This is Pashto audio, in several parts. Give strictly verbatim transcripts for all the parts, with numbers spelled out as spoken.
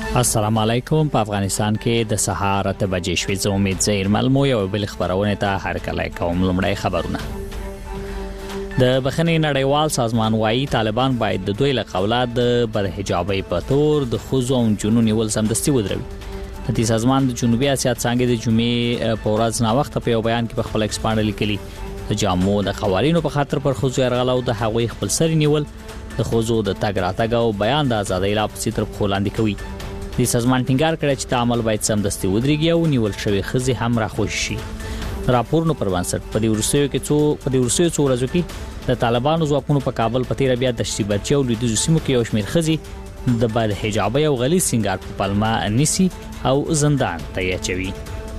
السلام علیکم. په افغانستان کې د سهار اته بجې شوې. زه امید زهیر ملمو یو بل خبرونه ته هرکلی کوم. لومړی خبرونه. د بخښنې نړیوال سازمان وايي طالبان باید د دوی له قوله د بدحجابۍ په تور د ښځو او نجونو نیول سمدستي ودروي. د دې سازمان د جنوبي اسیا څانګې د جمعې په ورځ ناوخته په یو بیان کې په خپل ایکسپانډ لیکلي د جامو د قوانینو په خاطر پر ښځو یرغل او د هغوی خپل سری نیول د ښځو د تګ راتګ او بیان د ازادۍ لا په تر پښو لاندې کوي. د سازمان ټینګار کړی چې تعامل باید سمدستي ودرېږي او نیول شوی ښځې هم راخوشي شي. راپورونو پر بنسټ په دې ورسېو کې څو په دې ورسېو څو ورځو کې د طالبانو ځواکونو په کابل په تیر بیا د شتیبرچي او لویدیځو سیمو کې یو شمېر ښځې د بد حجابۍ او غلیظ سینګار په پلمه نیسي او زندان ته اچوي.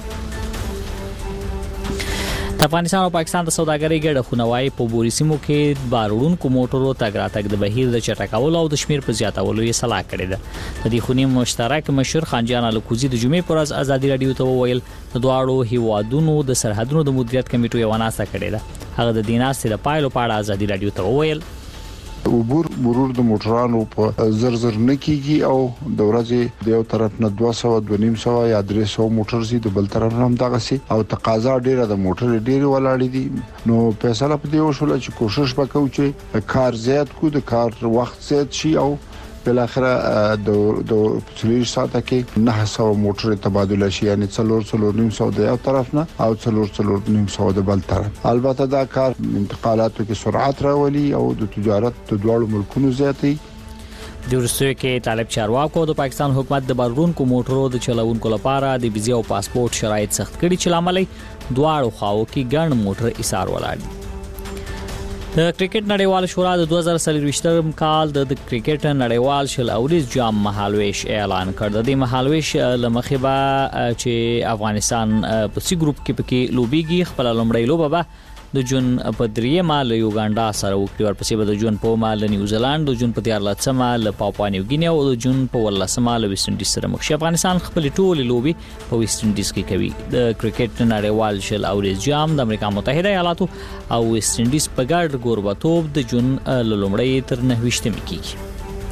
د افغانستان او پاکستان د سوداګرۍ ګډه خونوای په بوري سیمو کې بارونکو موټرو تګ راتګ د بهیر د چټکولو او د شمیر په زیاتولو یې صلاح کړې ده. د دې خونی مشترک مشر خانجان الکوزي د جمعې پر ورځ ازادي رادیو ته وویل د دواړو هیوادونو د سرحدونو د مدیریت کمیټو یو ناسه کړې ده. هغه د دیناستې د پایلو په اړه ازادي رادیو ته وویل عبور مرور د موټرانو په زر زر نکیږي او د ورځې د یو طرف نه دوه سوه دوه نیم سوه یا درې سوه موټر سي د بل طرف هم دغه سي او تقاضا ډیره د موټر ډیره ولاړې دي. نو فیصله په دې وشول چې کوشش وکړو چې کار زیات کو د کار وخت زیات شي او بل اخره د د څلور ساعته کې نه سوه موټر تبادله شي، یعنی څلور څلور نیم سوه د یو طرف نه او څلور څلور نیم سوه د بل طرف. البته دا کار انتقالاتو کې سرعت راولي او د تجارت د دوه ملکونو زیاتي. د ورسوي کې طالب چارواکو د پاکستان حکومت د بارونکو موټرو د چلوونکو لپاره د ویزا او پاسپورت شرایط سخت کړي چې لامل دواړو خواو کې ګڼ موټر ایثار ولاړ دي. د کرکټ نړیوال شورا د دوه زره څلرویشتم کال د کرکټ نړیوال شل اوریز جام مهالویش اعلان کړ. د دې مهالویش لمخې به چې افغانستان په سی ګروپ کې پکې لوبيږي، خپل لومړی لوبه به د جون په درېمه له یوګانډا سره وکړي، ورپسې به د جون په اومه له نیوزیلند، د جون په دیارلسمه له پاپوا نیو ګینی او د جون په ولسمه له ویسټ انډیز سره مخ شي. افغانستان خپل ټولې لوبي په ویسټ انډیز کې کوي. د کرکټ نړیوال شل اوریز جام د امریکا متحده ایالاتو او ویسټ انډیز په ګډ ګوربتوب د جون له لومړۍ تر نهه کېږي.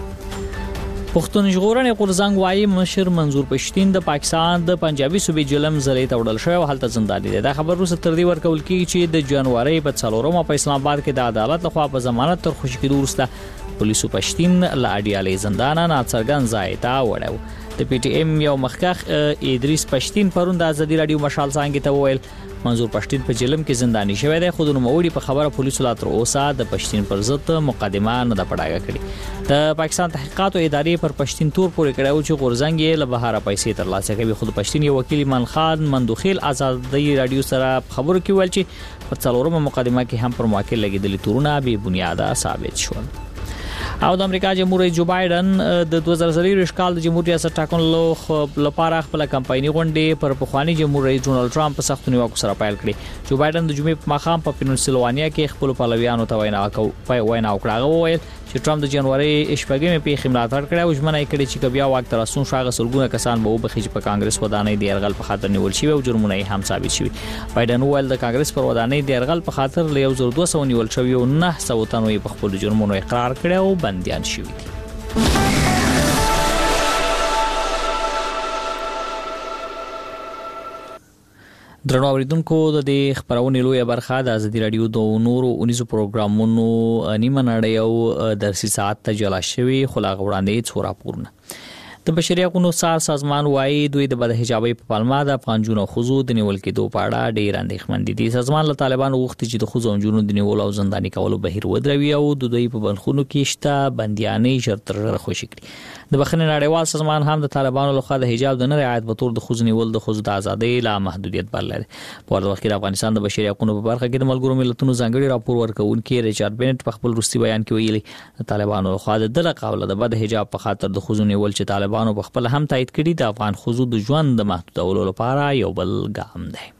پښتون ژغورنې غورځنګ وايي مشر منظور پښتين د پاکستان د پنجابي صوبې جلم زلې ته وړل شوی او هلته زنداني دی. دا خبر وروسته تر دې ورکول کیږي چې د جنوري په څلورمه په اسلام آباد کې د عدالت لخوا په ضمانت تر خوشی کېدو وروسته پولیسو پښتين له اډیالې زندان نه څرګند ځای ته وړو. د پی ټی ایم یو مخکخ ادریس پښتين پرون د ازادي رادیو مشال څنګه ته وویل منظور پښتين په جلم کې زنداني شوی دی، خو د نوموړي په خبره پولیسو لا تر اوسه د پښتين پر ضد مقدمه نه ده پړاګه کړې. د پاکستان تحقیقاتو ادارې پر پښتين تور پورې کړو چې غورځنګ یې له بهاره پیسې ترلاسه کوي. خو د پښتين یو وکیل ایمان خان مندوخیل ازادي رادیو سره خبرو کې ویل چې په څلورمه مقدمه کې هم پر موکل لګیدلې تورونه بې بنیاده ثابت شول. او د امریکا جمهور رئیس جو بایدن د دوه زره څلور کال د جمهوریت ریاست ټاکنو لپاره خپل کمپایني غونډې پر پخوانی جمهور رئیس ډونالد ټرمپ په سختو نیوکو سره پیل کړې. جو بایدن د جمعې په ماښام په پینسلوانیا کې خپل پلویانو ته وینا وکړه وینا وکړه وویل چې ټرمپ د جنوري شپږمې پیښې ملاتړ کړې او ژمنه یې کړې چې بیا واک تر رسون شاغه سلګونه کسان به وبخي چې په کانګرس ودانۍ د يرغل په خاطر نیول شوی او جرمونه یې هم ثابت شوی. بایدن وویل د کانګرس پر ودانۍ د يرغل په خاطر له یو زر دوه سوه نیول شوی او نه سوه تنو په خپل جرمونو اقرار کړی او بنديان شوی دي. درنو اوریدونکو د دې خبرونې لویه برخه د ازادي رادیو د نورو اونیزو پروګرامونو نیمه نړۍ او درسي ساعت ته جلا شوی خلاغ وړاندې څو راپورونه. د بشري حقوقو سار سازمان وايي دوی د بد حجابۍ په پلمه د افغان جنو خزو د نیول کېدو په اړه ډېر اندېښمن دي. د سازمان له طالبانو غوښتي چې د خزو جنو د نیول او زنداني کولو بهیر ودروي او د دوی په بنخونو کې شته بنديانې ژر تر ژره خوشي کړي. د بخښنې نړیوال سازمان هم د طالبانو لخوا د حجاب د نه رعایت په تور د خزو نیول د خزو د ازادۍ لا محدودیت بلل. په ورته وخت کې د افغانستان د بشري حقوقو په برخه کې د ملګرو ملتونو ځانګړي راپور ورکوونکي ریچارډ بینټ په خپل وروستي بیان کې ویلي د طالبانو لخوا د دغه قوله د بد حجاب په خاطر د خزو نیول چې طالبانو په خپل هم تایید کړي د افغان خزو د ژوند د محدودولو لپاره یو بل ګام دی.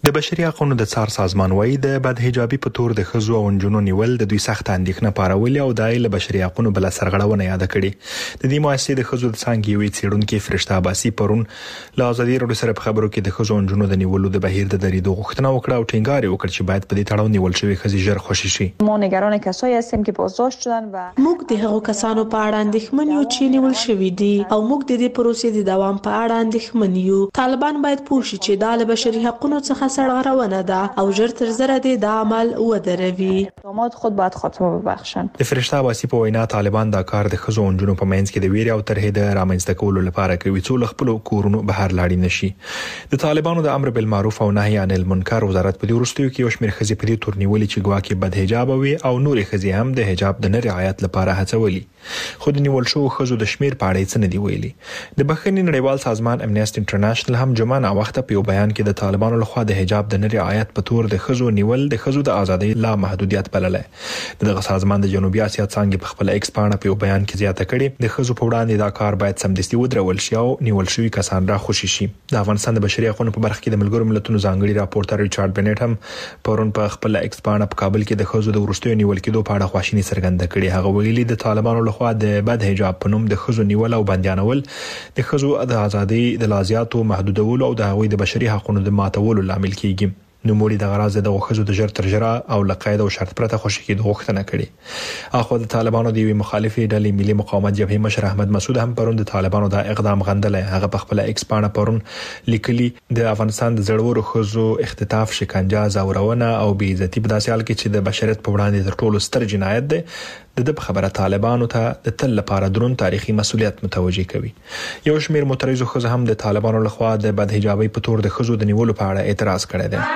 د بشري حقوقو د څار سازمان وايي د بدحجابي په تور د ښځو او نجونو نیول د دوی سخت اندېښنه پارولې او د له بشري حقوقو بل سرغړونه یاد کړي. د دې مؤسسې د ښځو د څنګه یوې څېړونکو فرشته عباسي پرون له ازادي راډیو سره په خبرو کې د ښځو او نجونو د نیولو د بهیر د درېدو غوښتنه وکړه او ټینګار وکړ چې باید په دې تړاو نیول شوی ښځې ژر خوشي شي. ما نگران کسایی هستیم که بازداشت شدن و موږ د هغو کسانو په اړه اندېښمن یو چې نیول شوي دي او موږ د دې پروسې د دوام په اړه اندېښمن یو. طالبان باید پوه شي چې دا له بشري حقوقو څخه سرغړونه او ژر تر ژره د عمل ودروي. اقدامات خود باید خاتمه ببخشن. د فرشته عباسي په وینا طالبان دا کار د ښځو او نجونو په منځ کې د ویرې او ترهې د رامنځته کولو لپاره کوي څو خپل کورونو بهر لاړ نشي. د طالبانو د امر بالمعروف او نهي عن المنکر وزارت په دې وروستیو کې یو شمېر ښځې په دې تور نیولې چې ګواکې بدحجاب وي او نور ښځې هم د حجاب د نه رعایت لپاره هڅولي. خو د نیول شو ښځو د شمېر په اړه څه نه دی ویلي. د بخښنې نړیوال سازمان امنیسټي انټرنیشنل هم جمعه نا وخت په یو بیان کې د طالبانو لخوا د حجاب د نه رعایت په تور د ښځو نیول د ښځو د ازادۍ لا محدودیت بللې. دغه سازمان د جنوبي اسیا څنګه په خپل ایکس پاڼه په یو بیان کې زیاته کړې د ښځو په وړاندې دا کار باید سمدستي ودرول شي او نیول شوی کسان را خوشي شي. د افغانستان د بشري حقوقو په برخه کې د ملګرو ملتونو ځانګړي راپورټر ریچارډ بنټ هم پرون په خپل ایکس پاڼه په کابل کې د ښځو د ورستیو نیول کېدو په اړه خواشیني څرګنده کړې. هغه ویلي د طالبانو لخوا د بد حجاب په نوم د ښځو نیول او بندیانول د ښځو د ازادۍ د لازیاتو محدودولو او د هغوی د بشري حقوقو د ماتولو لامل کیږي. نو مولي د غراض د غوښزو د جر ترجره او لقاید او شرط پرته خوشی کېدو غوښتنه کړې. اخو د طالبانو د یوې مخالفي ډلې ملي مقاومت جبهې مشر احمد مسعود هم پرون د طالبانو د اقدام غندلې. هغه په خپل ایکس پاڼه پرون لیکلي د افغانستان د زړورو ښځو اختطاف، شکنجه، زورونه او بې عزتي په داسې حال کې چې د بشریت په وړاندې تر ټولو ستر جنایت دی، د د خبره طالبانو ته د تل لپاره درون تاریخي مسؤلیت متوجي کوي. یو شمېر معترضو ښځو هم د طالبانو لخوا د بدحجابۍ په تور د ښځو د نیولو په اړه اعتراض کړی دی.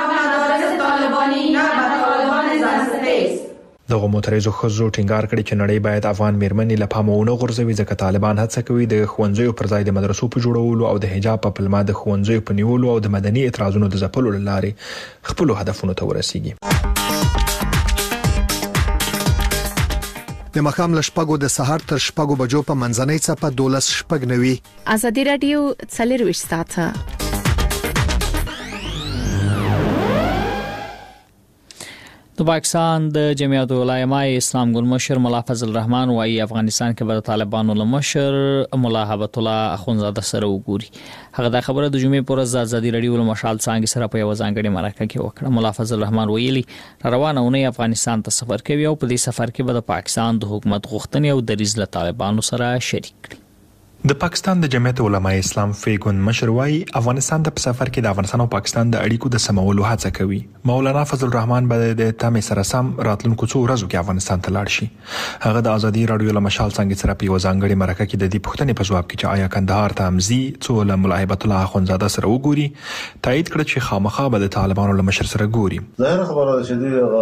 دغه معترضو ښځو ټینګار کړی چې نړۍ باید افغان میرمنې له پامه ونه غورځوي ځکه طالبان هڅه کوي د ښوونځیو پر ځای د مدرسو په جوړولو او د حجاب په پلمه د ښوونځیو په نیولو او د مدني اعتراضونو د ځپلو لارې خپل هدفونو ته ورسیږي. د مخام له شپږو د سهار تر شپږو بجو په منځنۍ څپه دولس شپږ نوي. ازادي راډیو څلور ساعته. د پاکستان د جمعیت العلماء اسلام ګوند مشر ملا فضل الرحمن وايي افغانستان کې به طالبانو له مشر ملا هبت الله اخونزاده سره وګوري. هغه دا خبره د جمعې پر ورځ ازادي راډیو له مشال څنګه سره په یو ځانګړي مرکه کې وکړه. ملا فضل الرحمن ویلي روانه اونۍ افغانستان ته سفر کوي او په دې سفر کې به د پاکستان د حکومت غوښتنې او دریځ له طالبانو سره شریک کړي. د پاکستان د جمعیت العلماء اسلام فیګون مشر وايي افغانستان ته په سفر کې د افغانستان او پاکستان د اړیکو د سمولو هڅه کوي. مولانا فضل الرحمن به د تمې سره سم راتلونکو څو ورځو کې افغانستان ته لاړ شي. هغه د ازادي راډیو له مشال څنګه سره په یو ځانګړي مرکه کې د دې پوښتنې په جواب کې چې آیا کندهار ته امزي څو له ملا هبت الله اخونزاده سره وګوري تایید کړ چې خامخا به د طالبانو له مشر سره ګوري. ظاهر خبره ده چې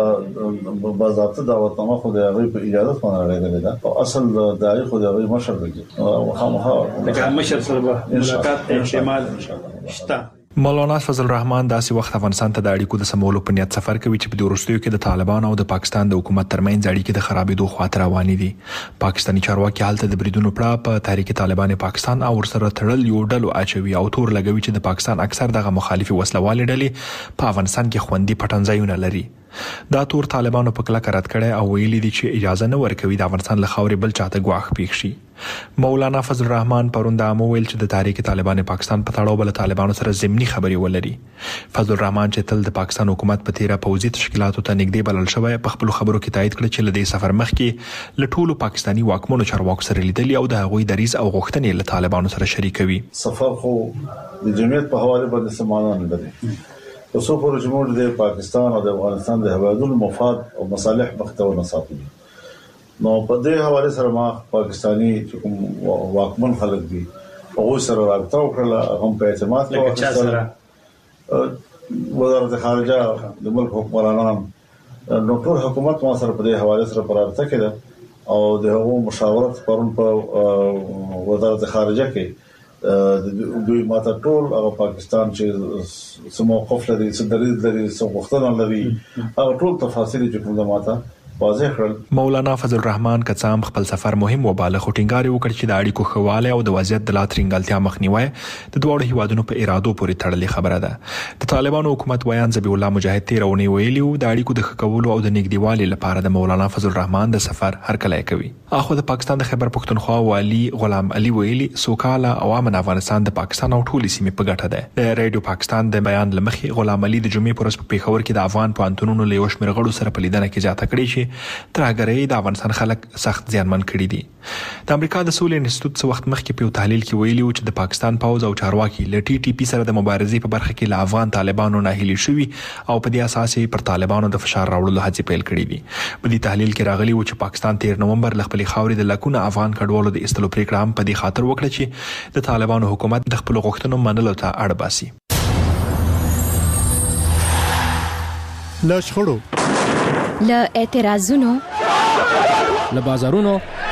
د باضابطه دعوتنامه خو د هغه په اجازه باندې راغلې ده او اصل داعی خو د هغه مشر دی او خامخا لکه مشر سره به ملاقات احتمال شته. مولانا فضل الرحمن داسې وخت افغانستان ته د اړیکو د سمولو په نیت سفر کوي چې په دې وروستیو کې د طالبان او د پاکستان د حکومت ترمنځ اړیکې د خرابېدو خواته روانې دي. پاکستاني چارواکي حالت د بریدونو پړه په تحریک طالبان پاکستان او ورسره تړل یو ډلو اچوي او تور لګوي چې د پاکستان اکثر دغه مخالفي وسلوالې ډلې په افغانستان کې خوندي پټنځایونه لري. دا تور طالبانو په کلکه رد کړي او ویلي دي چې اجازه نه ورکوي د افغانستان له خاورې بل چاته ګواښ پیښ شي. مولانا فضل الرحمن پرون دا مویل چې د تحریک طالبان پاکستان په تړاو بل طالبانو سره ضمني خبري ولري. فضل الرحمن چې تل د پاکستان حکومت په تیره پوځي تشکیلاتو ته نږدې بلل شوی په خپل خبرو کې تایید کړ چې لدې سفر مخکې له ټولو پاکستاني واکمنو چارواکو سره لیدلي او د هغوی دریځ او غوښتنې له طالبانو سره شریکوي. سفر خو د جمعیت په حواله باندې سمانه نه لري. تاسو پر جمهور د پاکستان او د افغانستان د هوادونو مفاد او مصالح مختلف نه ساتي. نو په دې حواله سره ما پاکستاني کوم واکمن خلک دي او سره رابطه وکړه هم په اعتماد او وزارت خارجه د ملک حکومتانان نو ټول حکومت ما سره په دې حواله سره پر رابطه کړه او د هغو مشاورت پرون په وزارت خارجه کې دوی ماته ټول هغه پاکستان چې سمو موقف لري څه دریځ لري څه غوښتنه لري هغه ټول تفاصیل چې کوم ماته واضح کړل. مولانا فضل الرحمن کڅام خپل سفر مهم وباله خو ټینګار وکړ چې د اړیکو خواله او د وضعیت د لاترینګلتیا مخنیوي د دوه هیوادونو په ارادو پورې تړلې خبره ده. د طالبانو حکومت ویان ذبیح الله مجاهد تیرونی ویلي د اړیکو د خکولو او د نږدېوالي لپاره د مولانا فضل الرحمن د سفر هرکلی کوي. اخو د پاکستان د خیبر پختونخوا والی غلام علي ویلي سوکاله او امن افغانستان د پاکستان او ټولې سیمې په ګټه ده. د ریډیو پاکستان د بیان لمخې غلام علي د جمعې پر ورځ په پیښور کې د افغان پوهنتونونو له یو شمېر غړو سره په لیدنه کې زیاته کړې چې ترهګرۍ د افغانستان خلک سخت زیانمن کړي دي. د امریکا د سولې انسټیټیوټ څو وخت مخکې په تحلیل کې ویلي و چې د پاکستان پوز او چارواکي له ټي ټي پی سره د مبارزې په برخه کې له افغان طالبانو ناهیلي شوي او په دې اساس پر طالبانو د فشار راوړلو هڅې پیل کړې دي. په دې تحلیل کې راغلي و چې پاکستان تیر نومبر ل خپل خاورې د لکونه افغان کډوالو د استلو پریکړه هم په دې خاطر وکړه چې د طالبانو حکومت د خپل غوښتنو منلو ته اړ باسي. له شخړو، له اعتراضونو، له بازارونو،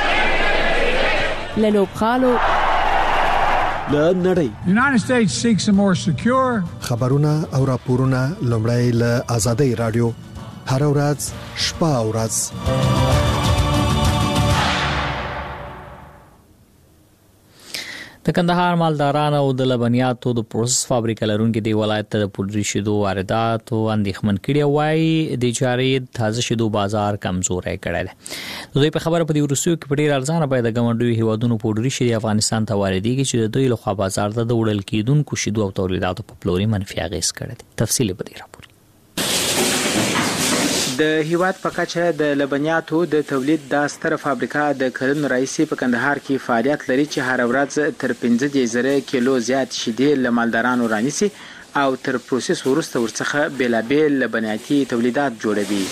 له لوبغالو، له نړۍ. United States seeks a more secure. خبرونه او راپورونه لومړی له آزادۍ رادیو هر ورځ شپه او ورځ. د کندهار مالداران او د لبنیاتو د پروسس فابریکه لرونکو دی ولایت ته د پودري شیدو واردات او اندېښمن کړي وای د جاري تازه شیدو بازار کمزوري کړل. دوی په خبره په دې ورسو کې په ډیر ارزانه پیدا ګمنډوي هیوادونو پودري شیدو افغانستان ته واردېږي چې د دوی له خوا بازار ته د وړل کېدونکو شیدو او تولیداتو په پلوري منفي اغیز کړی. تفصیل په دې راپور. د هیواد په کچه د لبنیاتو د تولید د ستره فابریکه د کلونو راهیسې په کندهار کې فعالیت لري چې هر ورځ تر پنځه زره کیلو زیات شیدې له مالدارانو رانیسي او تر پروسس وروسته ورڅخه بیلابیل لبنیاتي تولیدات جوړوي.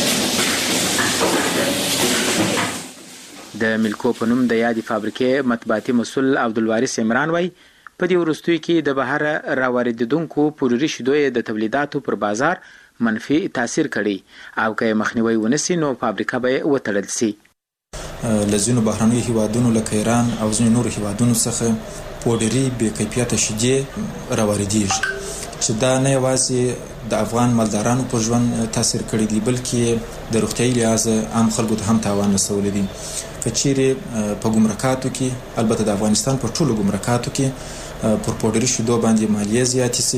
د ملکو په نوم د یادې فابریکې مطبوعاتي مسؤل عبدالوارث عمران وایي په دې وروستیو کې د بهر راواردېدونکو پودري شیدو د تولیداتو پر بازار منفي تاثیر کړي او که مخنیوي ونسي نو فابریکه به وتړل سي. لزینو بهرنیو هیوادونو لکه ایران او ځینو نورو هیوادونو څخه پودري بې کیفیته شیدې راواردېږي چې دا نه یوازې د افغان مالدارانو پر ژوند تاثیر کړی دی بلکې د روغتیايي لحاظ عام خلکو ته هم تاوان رسولی دی. که چیرې په ګمرکاتو کې البته د افغانستان په ټولو ګمرکاتو کې پر پودري شیدو باندې مالیه زیاتې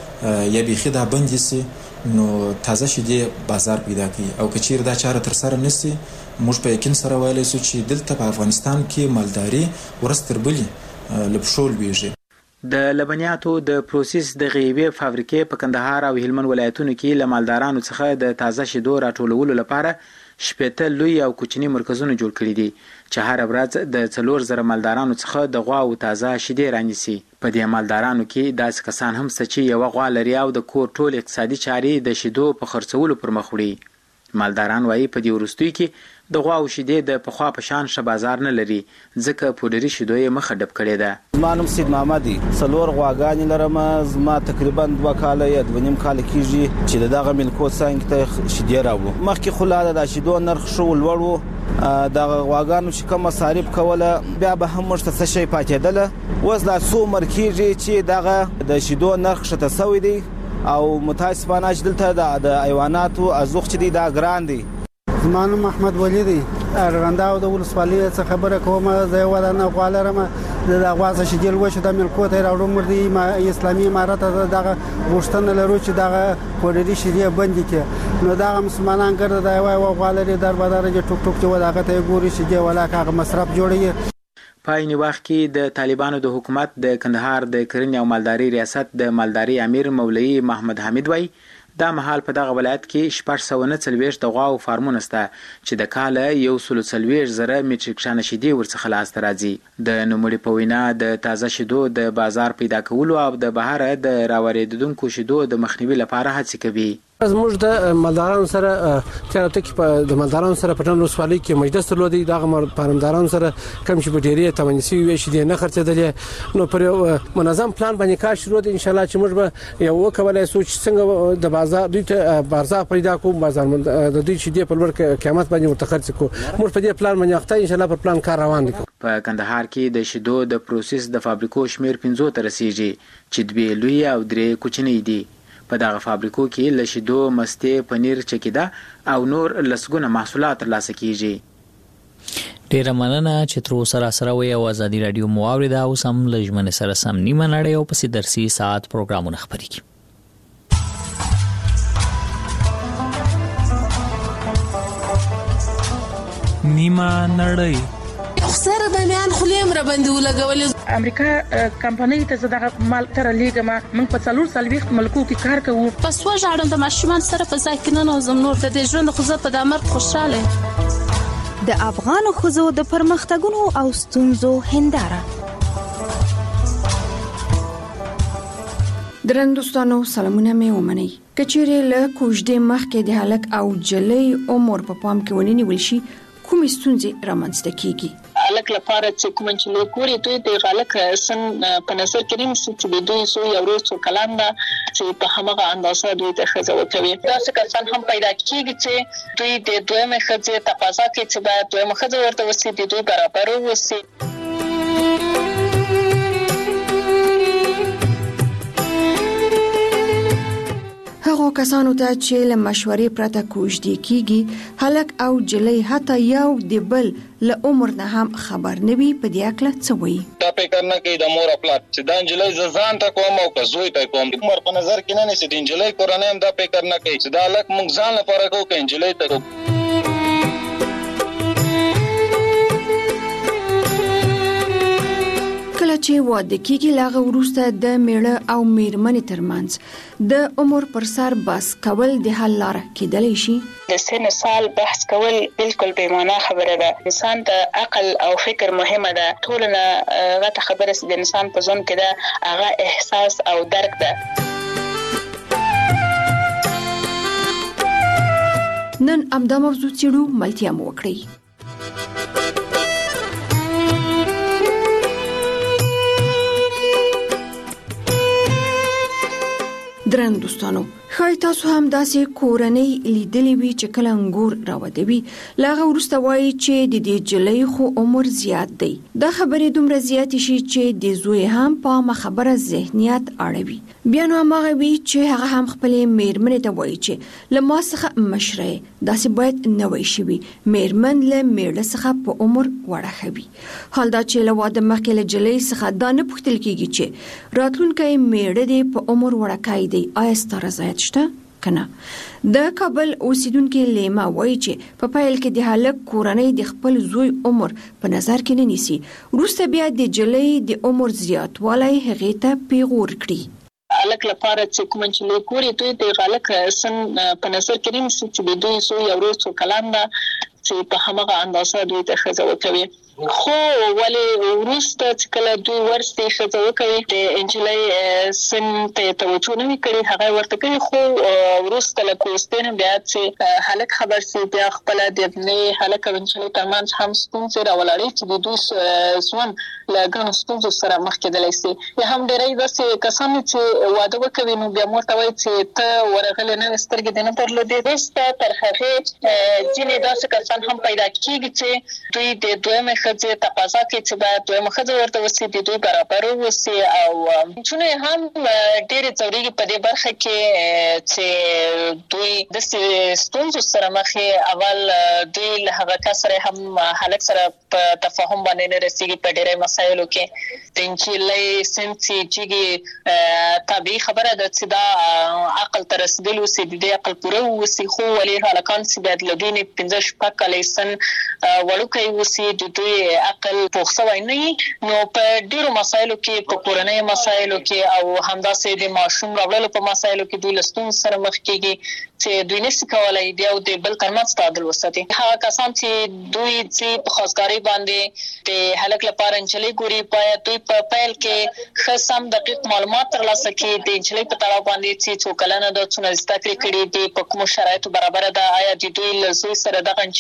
سي یا بیخي دا بندې سي نو تازه شیدې بازار پیدا کوي او که چیرې دا چاره تر سره نشي موږ په یقین سره ویلی شو چې دلته په افغانستان کې مالداري ورځ تر بلې له پښو لویږي. د لبنیاتو د پروسس د غیبې فابریکې په کندهار او هلمند ولایتونو کې له مالدارانو څخه د تازه شیدو راټولولو لپاره شپېته لوی او کوچني مرکزونه جوړ کړي دي چې هر ورځ د څلور زره مالدارانو څخه د غوا او تازه شیدې رانیسي. په دې مالدارانو کې داسې کسان هم شته چې یوه غوا لري او د کور ټول اقتصادي چارې د شیدو په خرڅولو پر مخ وړي. مالداران وایي په دې وروستیو کې د غوا او شیدې د پخوا په شان ښه بازار نه لري ځکه پودري شیدو یې مخه ډب کړې ده. زما نوم سید محمد دی، څلور غواګانې لرم. زما تقریبا دوه کاله یا دوه نیم کاله کېږي چې د دغه ملکو څنګ ته شیدې راوړو. مخکې خو لا د شیدو نرخ ښه لوړ و، دغه غواګانو چې کوم مصارف کوله بیا به هم موږ ته څه شی پاتېدله. اوس لا څو عمر کېږي چې دغه د شیدو نرخ ښکته سوی دی او متاسفانه چې دلته د حیواناتو ازوخ چې دی دا ګران دی. زما نوم محمد ولی دی، ارغنداو د ولسوالۍ څخه خبره کوم. زه یو ودانه غوا لرم، د غوا څخه شیدې لوشو د ملکو ته راوړم. مردي اسلامي امارت دغه غوښتنه لرو چې دغه پودري شیدې بندي کړي. نو دغه مسلمانان ګرځي دا وای او غوا لري در بدر چې ټوک ټوک چې وداغه ته ګوري شیدې ولا کاغه مصرف جوړي. په عین وخت کې د طالبانو د حکومت د کندهار د کرنې او مالداري ریاست د مالداري امیر مولوي محمد حمید وای دا مهال په دغه ولایت کې شپږ سوه نه څلوېښت د غوا او فارمونه شته چې د کاله یو سل څلوېښت زره میټریک ټنه شیدې ورڅخه لاسته راځي. د نوموړي په وینا د تازه شیدو د بازار پیدا کولو او د بهره د راوړېدونکو شیدو د مخنیوي لپاره هڅې کوي. زموږ د مالدارانو سره چېرته کې په د مالدارانو سره په ټول ولسوالۍ کې مجلس درلودی. دغه فارمدارانو سره کوم چې په ډېرې تمنسي وي شیدې نه خرڅېدلې نو پر یو منظم پلان باندې کار شروع دی. ان شاء الله چې موږ به یو وکولای شو چې څنګه د بازار دوی ته بازار پیدا کوو، بازار د دوی شیدې په لوړ قیمت باندې ورته خرڅ کوو. موږ په دې پلان باندې اخته ان شاء الله پر پلان کار روان دي. په کندهار کې د شیدو د پروسس د فابریکو شمیر پنځو ته رسیږي چې دوی لوی او درې کوچنۍ دي. په دغه فابریکو کې له شیدو، مستې، پنیر، چکیده او نور لسګونه محصولات ترلاسه کیږي. ډیره مننه چې تر اوسه سره وي او ازادي رادیو مو اوریدا او سم لجمن سره سم نیمه نړۍ او پسې درسي ساعت پروګرامونه خبري کی. نیمه نړۍ خسر د میان خلیم را باندې ولګول. امریکا کمپنۍ ته زداغه مال تر لیګما موږ په څلور سالويخت ملکو کې کار کوو. پس وژاړم د ماشومان سره په ځای کې نه نوزم نور د دې ژوند خو زه په دامر خوشاله. د افغان خزو د پرمختګونو او ستونزو هنداره. درندوستانو سلامونه مې ومنئ. کچېرې له کوژدې مخکې د هلک او جلۍ عمر په پام کې ونیول شي کومې ستونزې رامنځته کیږي. الک لپاره چې کوم چې له کوري دوی د غلک سن په نظر کې نیمه چې دوی سو یو ورځ څو کلام ده چې په همغه اندازه دوی ته خزه وکوي. دا څه کسان هم پیدا کیږي چې دوی د دویمه خزه تقاضا کوي چې باید دویمه خزه ورته وسی د دوی برابر وسی. هغه کسانو ته چې له مشورې پرته کوژدې کیږي هلک او جلۍ حتی یو د بل له عمر نه هم خبر نه وي په دې اکله څه وایي. دا فکر نه کوي د مور خپل چې د جلۍ ځان ته کوم او کزوی ته کوم عمر په نظر کې نه نشي د جلۍ کورنۍ هم دا فکر نه کوي چې دا هلک موږ ځان لپاره کوو کې جلۍ ته کوو. کله چې واده کېږي لاغه وروسته د میړه او میرمنې ترمنځ د عمر پر سر بحث کول د حل لاره کېدلی شي. د سن سال بحث کول بالکل بې معنا خبره ده. انسان د عقل او فکر مهمه ده. ټولنه غته خبره چې د انسان په ځون کې ده هغه احساس او درک ده. نن امدا موضوع چیرو ملتیا مو وکړي. درن دوستانو خای تاسو هم داسې کورنۍ لیدلې وي چې کله انګور راوډوي لاغه ورسته وایي چې د دې جلۍ خو عمر زیات دی. دا خبرې دومره زیات شي چې د زوی هم په خبره ذهنیت اړوي. بیا نو هغه وی چې هغه هم خپل میرمنې ته وایي چې لما څخه مشره داسې باید نه وي شي میرمن له میړه څخه په عمر وړه خوي. حال دا چې له واده مخکې له جلۍ څخه دا نه پوښتل کیږي چې راتلونکي میړه دې په عمر وړه کوي دی آیا ستاره زیات شته کنه. د کابل اوسیدونکو لیما وایي چې په پایل کې د هلک کورنۍ د خپل زوی عمر په نظر کې نه نیسي. وروسته بیا د جلۍ د عمر زیاتوالی هغې ته پیغور کړي. الک لپاره چې کوم چې له کوري دوی د غلک سن په نظر کې نیمه چې دوی سو یو ورځ څو کلام ده چې په همغه اندازه دوی ته خزه وکوي. خو ولی وروسته چې کله دوی ورسته خزه وکوي د انجلۍ سن ته توجه نه کوي هغه ورته کوي. خو وروسته له کوستین بیا چې هلک خبر سي بیا خپل د ابنې هلک او انجلۍ ترمنځ هم ستونزې راولړي چې د دوی سون له ګڼو ستونزو سره مخ کېدلی سي. یا هم ډېری داسې کسان چې واده وکوي نو بیا مور ته وایي چې ته ورغلې نه سترګې دې نه درلودې. وروسته تر هغې ځینې داسې کسان هم پیدا کېږي چې دوی د دویمې ښځې تقاضا کوي چې باید دویمه ښځه ورته وسي د دوی برابر وسي. او نجونې هم ډېرې ځورېږي په دې برخه کې چې دوی داسې ستونزو سره مخ اول دوی له هغه کس سره هم هلک سره په تفاهم باندې نه رسېږي په ډېری مسایلو کې. د نجلۍ سن چې جګي طبیعي خبره ده چې دا عقل ته رسېدلی وسي د دې عقل پوره وسي. خو ولې هلکان چې باید له دوی نه پنځه شپږ کاله سن وړوکی وسي د دوی عقل پوخ شوی نه وي نو په ډېرو مسایلو کې په کورنۍ مسایلو کې او همداسې د ماشوم راوړلو په مسایلو کې دوی له ستونزو سره مخ کېږي چې دوی نشي کولی د یو د بل ترمنځ تعادل وساتي. هغه کسان چې دوی چې په خواستګارۍ باندې د هلک لپاره نجلۍ ګوري باید دوی په پیل کې ښه سم دقیق معلومات ترلاسه کړي د نجلۍ په تړاو باندې چې څو کلنه ده څومره زده کړې کړي دي په کومو شرایطو برابره ده آیا د دوی له زوی سره دغه نجلۍ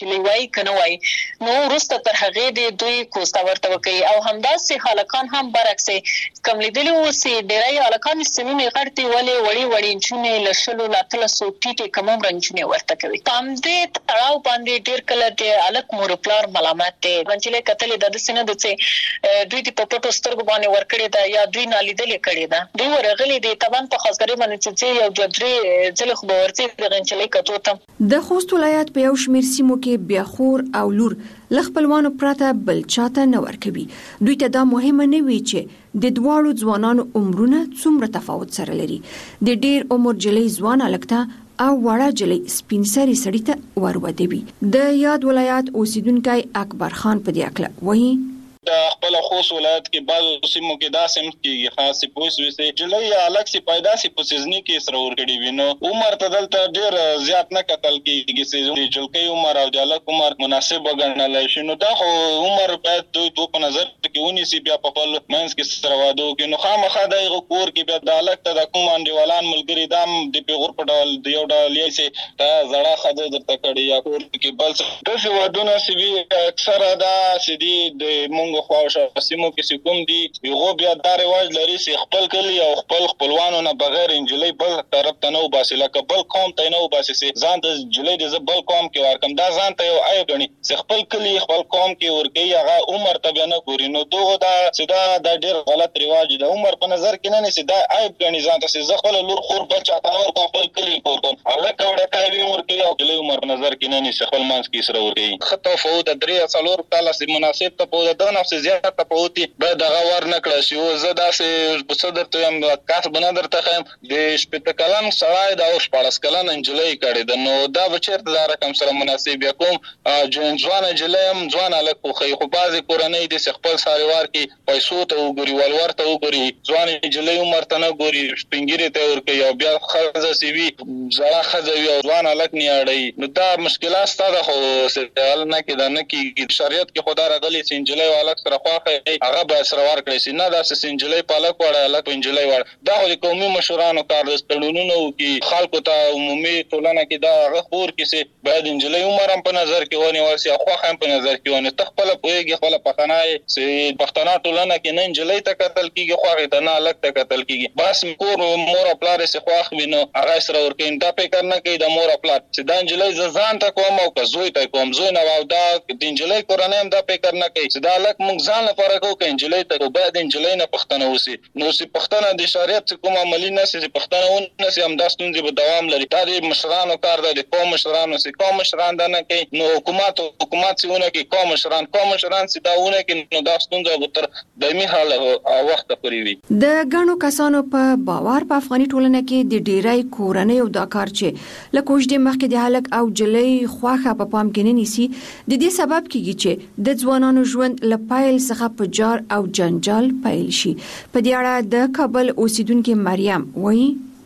نجلۍ وایي که نه وایي نو وروسته تر هغې د دوی کوسته ورته وکوي او همداسې هلکان هم برعکس کوم لیدلي اوس ډېری هلکان سنونه غټ دي ولې وړې وړې نجونې له شلو له اتلسو ټیټې که هم نجونې ورته کوي په همدې تړاو باندې ډېر کله د هلک مور و پلار ملامت دی نجلۍ کتلې ده داسې نه ده چې دوی دې په پټو سترګو باندې ورکړې ده یا دوی نالیدلې کړې ده دوی ورغلي دي طبعا په خاصګرۍ باندې چې ځې یو دوه درې ځلې خو به ورځې دغه نجلۍ کتو ته د خوست ولایت په یو شمېر سیمو کې بیا خور او لور له خپلوانو پرته بل چاته نه ورکوي دوی ته دا مهمه نه وي چې د دواړو ځوانانو عمرونه څومره تفاوت سره لري د ډېر عمر جلۍ ځوان هلک ته او وړه جلۍ سپین سرې سړي ته ورودوي د یاد ولایت اوسیدونکی اکبر خان په دې هکله وایي د خپل خوست ولایت کې بل سیمو کې داسې هم کېږي خاصې پوه شوې چې جلۍ یا هلک چې پیدا سي په سیزني کې سره ورکړي وي نو عمر ته دلته ډېر زیات نه کتل کېږي چې د جلکۍ عمر او د هلک عمر مناسب وګڼلی شي نو دا خو عمر باید دوی دوی په نظر کې ونیسي بیا په خپل منځ کې سره واده وکړي نو خامخا د هغه کور کې بیا د هلک ته د کوم انډیوالان ملګري دا هم د پیغور په ډول د یو ډول یې چې دا زړه ښځه درته کړې یا کور کې بل څه داسې وادونه چې وي اکثره دا چې دي د مونږ خو سیمو کې کوم دي یو بیا دا رواج لري چې خپل کلی او خپل خپلوانو نه بغیر انجلۍ بل طرف ته نه وباسي لکه بل قوم ته نه وباسي چې ځان ته انجلۍ د بل قوم کې ورکم دا ځان ته یو عیب ګڼي چې خپل کلی خپل قوم کې ورکوي هغه عمر ته بیا نه ګوري نو دغه دا چې دا د ډېر غلط رواج دی عمر په نظر کې نه نیسي دا عیب ګڼي ځان ته چې زه خپل لور خور بل چاته نه ورکوم خپل کلی ورکوم هلک وړکی وي ورکوي او انجلۍ عمر په نظر کې نه نیسي خپل منځ کې سره ورکوي ښه تفاوت د درې څلور کاله مناسب تفاوت د دغه نفس زیات تفاوت باید هغه ور نه کړه شي او زه داسې څه درته وایم کاس به نه درته ښیم د شپېته کلن سړی دا اوس شپاړس کلن نجلۍ کړې ده نو دا به چېرته دا رقم سره مناسب یا کوم ځوانه نجلۍ هم ځوان هلک خوښوي خو بعضې کورنۍ دي چې خپل ساریوار کې پیسو ته وګوري ولور ته وګوري ځوانې نجلۍ عمر ته نه ګوري سپین ږیرې ته ورکوي او بیا ښځه چې وي زړه ښځه وي او ځوان هلک نه اړوي نو دا مشکلات شته ده خو حل نه کېده نه کېږي شریعت کې خو دا راغلي چې نجلۍ او هلک سره خواښه هغه باید سره ورکړی شي نه داسې چې نجلۍ په هلک واړه هلک په نجلۍ واړه دا خو د قومي مشرانو کار دی تړونونه وکړي خلکو ته عمومي ټولنه کې دا هغه خپور کړي چې باید نجلۍ عمر هم په نظر کې ونیول شي او خوښه هم په نظر کې ونیول ته خپله پوهېږي خپله پښتانه یې چې پښتانه ټولنه کې نه نجلۍ ته کتل کېږي خوښې ته نه هلک ته کتل کېږي بس کور مور او پلار یې چې خوښ وي نو هغه یې سره ورکوي دا فکر نه کوي د مور او پلار چې دا نجلۍ زه ځان ته کوم او که زوی ته کوم زوی نه او دا د نجلۍ کورنۍ هم دا فکر نه کوي چې دا هلک موږ ځان لپاره کوو که نجلۍ ته باید نجلۍ نه پښتنه وسي نو چې پښتنه د شریعت چې کوم عملي نه سي چې پښتنه ونه سي همدا ستونزې به دوام لري دا د مشرانو کار دی د قوم مشرانو چې قوم مشران دا نه کوي نو حکومت حکومت چې ونه کوي قوم مشران قوم مشران چې دا ونه کوي نو دا ستونزه به تر دایمي حال او وخت پورې وي د ګڼو کسانو په باور په افغاني ټولنه کې د ډیری کورنۍ او دا کار چې له کوژدې مخکې د هلک او جلۍ خواښه په پام کې نه نیسي د دې سبب کېږي چې د ځوانانو ژوند له پیل څخه په جار او جنجال پیل شي په دې اړه د کابل اوسیدونکو مریم وایي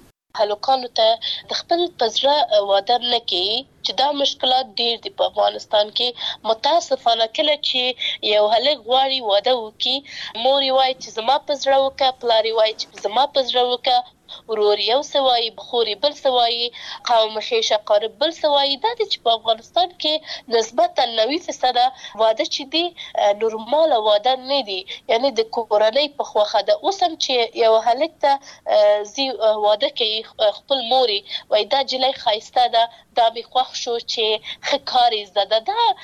هلکانو ته د خپل پزړه واده نه کوي چې دا مشکلات ډیر دي په افغانستان کې متاسفانه کله چې یو هلک غواړي واده وکړي مور یې وایي چې زما پزړه وکړه پلار یې وایي چې زما پزړه وکړه ورور یو سوای بخوري بل سوای قوم خیشه قارب بل سوای دا چې په افغانستان کې نسبتا نوي فیصد واده چې دي نورمال واده نه دي یعنی د کورنۍ په خوخه ده اوسم چې یو هلک ته زی واده کوي خپل موري وای دا جلای خایسته ده دا به خوښ شو چې خکاري زده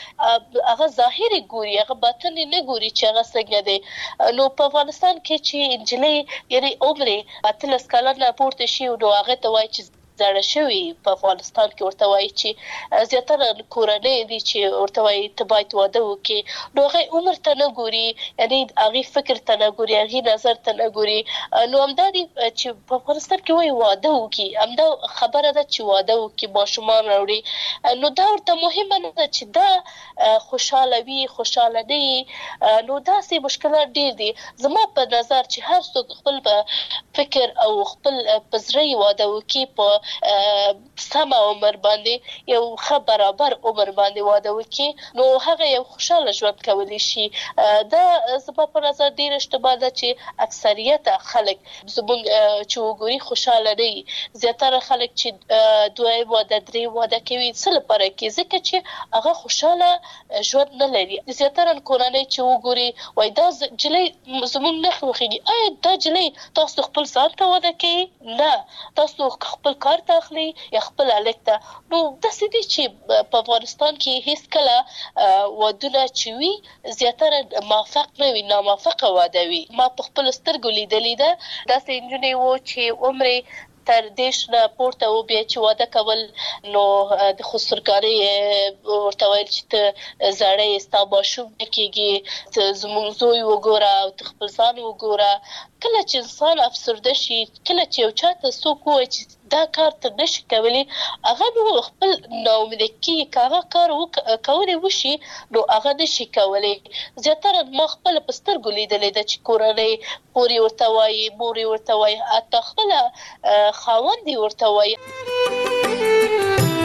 ده هغه ظاهري ګوري هغه باطن نه ګوري چې هغه څنګه دی نو په افغانستان کې چې انجلۍ یعنی عمر اتلس کلن پورته شي نو هغه ته وایي چې زړه شوي په افغانستان کې ورته وایي چې زیاتره کورنۍ دي چې ورته وایي ته باید واده وکړي نو هغې عمر ته نه ګوري یعنې هغې فکر ته نه ګوري هغې نظر ته نه ګوري نو همدا دي چې په افغانستان کې وایي واده وکړي همدا خبره ده چې واده وکړي ماشومان راوړي نو دا ورته مهمه نه ده چې دا خوشحاله وي خوشحاله نه وي نو داسې مشکلات ډېر دي زما په نظر چې هر څوک خپل په فکر او خپل په زړه واده وکړي په سم عمر باندې یو ښه برابر عمر باندې واده وکړي نو هغه یو خوشاله ژوند کولی شي. دا زما په نظر ډیر اشتباه ده چې اکثریت خلک زموږ چې وګوري خوشاله نه وي. زیاتره خلک چې دوه واده درې واده کوي څه لپاره کوي؟ ځکه چې هغه خوشاله ژوند نه لري. زیاتره کورنۍ چې وګوري وایي دا جلۍ زموږ نه خوښېږي. آیا دا جلۍ تاسو خپل ځان ته واده کوي؟ نه، تاسو خپل کار ته اخلي یا خپل هلک ته. نو داسې دي چې په افغانستان کې هیڅ کله ودونه چې وي زیاتره موافق نه وي، ناموافقه واده وي. ما په خپل سترګو لیدلې ده داسې نجونې وو چې عمر تر دیش نه پورته و بیا چې واده کول نو د خسرګاري ورته ویل چې ته زړې ستا ماشوم نه کېږي، زموږ زوی وګوره او ته خپل ځان وګوره. کله چې انسان افسرده شي، کله چې یو چا ته څوک ووایي چې دا کار ته نشي کولی، هغه نو خپل ناامیده کېږي. که هغه کار کولی وشي نو هغه نشي کولی. زیاتره ما خپله په سترګو لیدلې ده چې کورنۍ خور یې ورته وایي، مور یې ورته وایي، حتی خپله خاوند یې ورته وایي.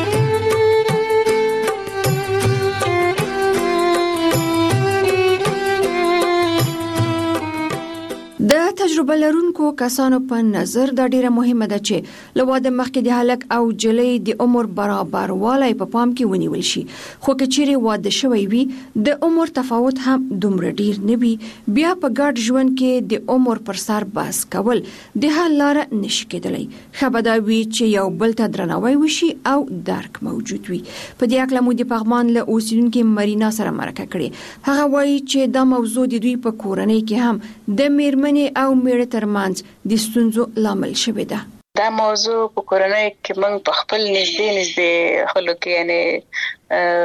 د تجربه لرونکو کسانو په نظر دا ډیره مهمه ده چې له واده مخکې د هلک او جلۍ د عمر برابروالی په پام کې ونیول شي. خو که چیرې واده شوی وي د عمر تفاوت هم دومره ډیر نه وي، بیا په ګډ ژوند کې د عمر پر سر بحث کول د حل لاره نشي کېدلی. ښه به دا وي چې یو بل ته درناوی وشي او درک موجود وي. په دې اړه مو د پغمان له اوسیدونکو مرینا سره مرکه کړې. هغه وایي چې دا موضوع د دوی په کورنۍ کې هم د میرمنې او میړه ترمنځ د ستونزو لامل شوې ده. دا موضوع په کورنۍ کې موږ په خپل نږدې نږدې خلکو کې یعنی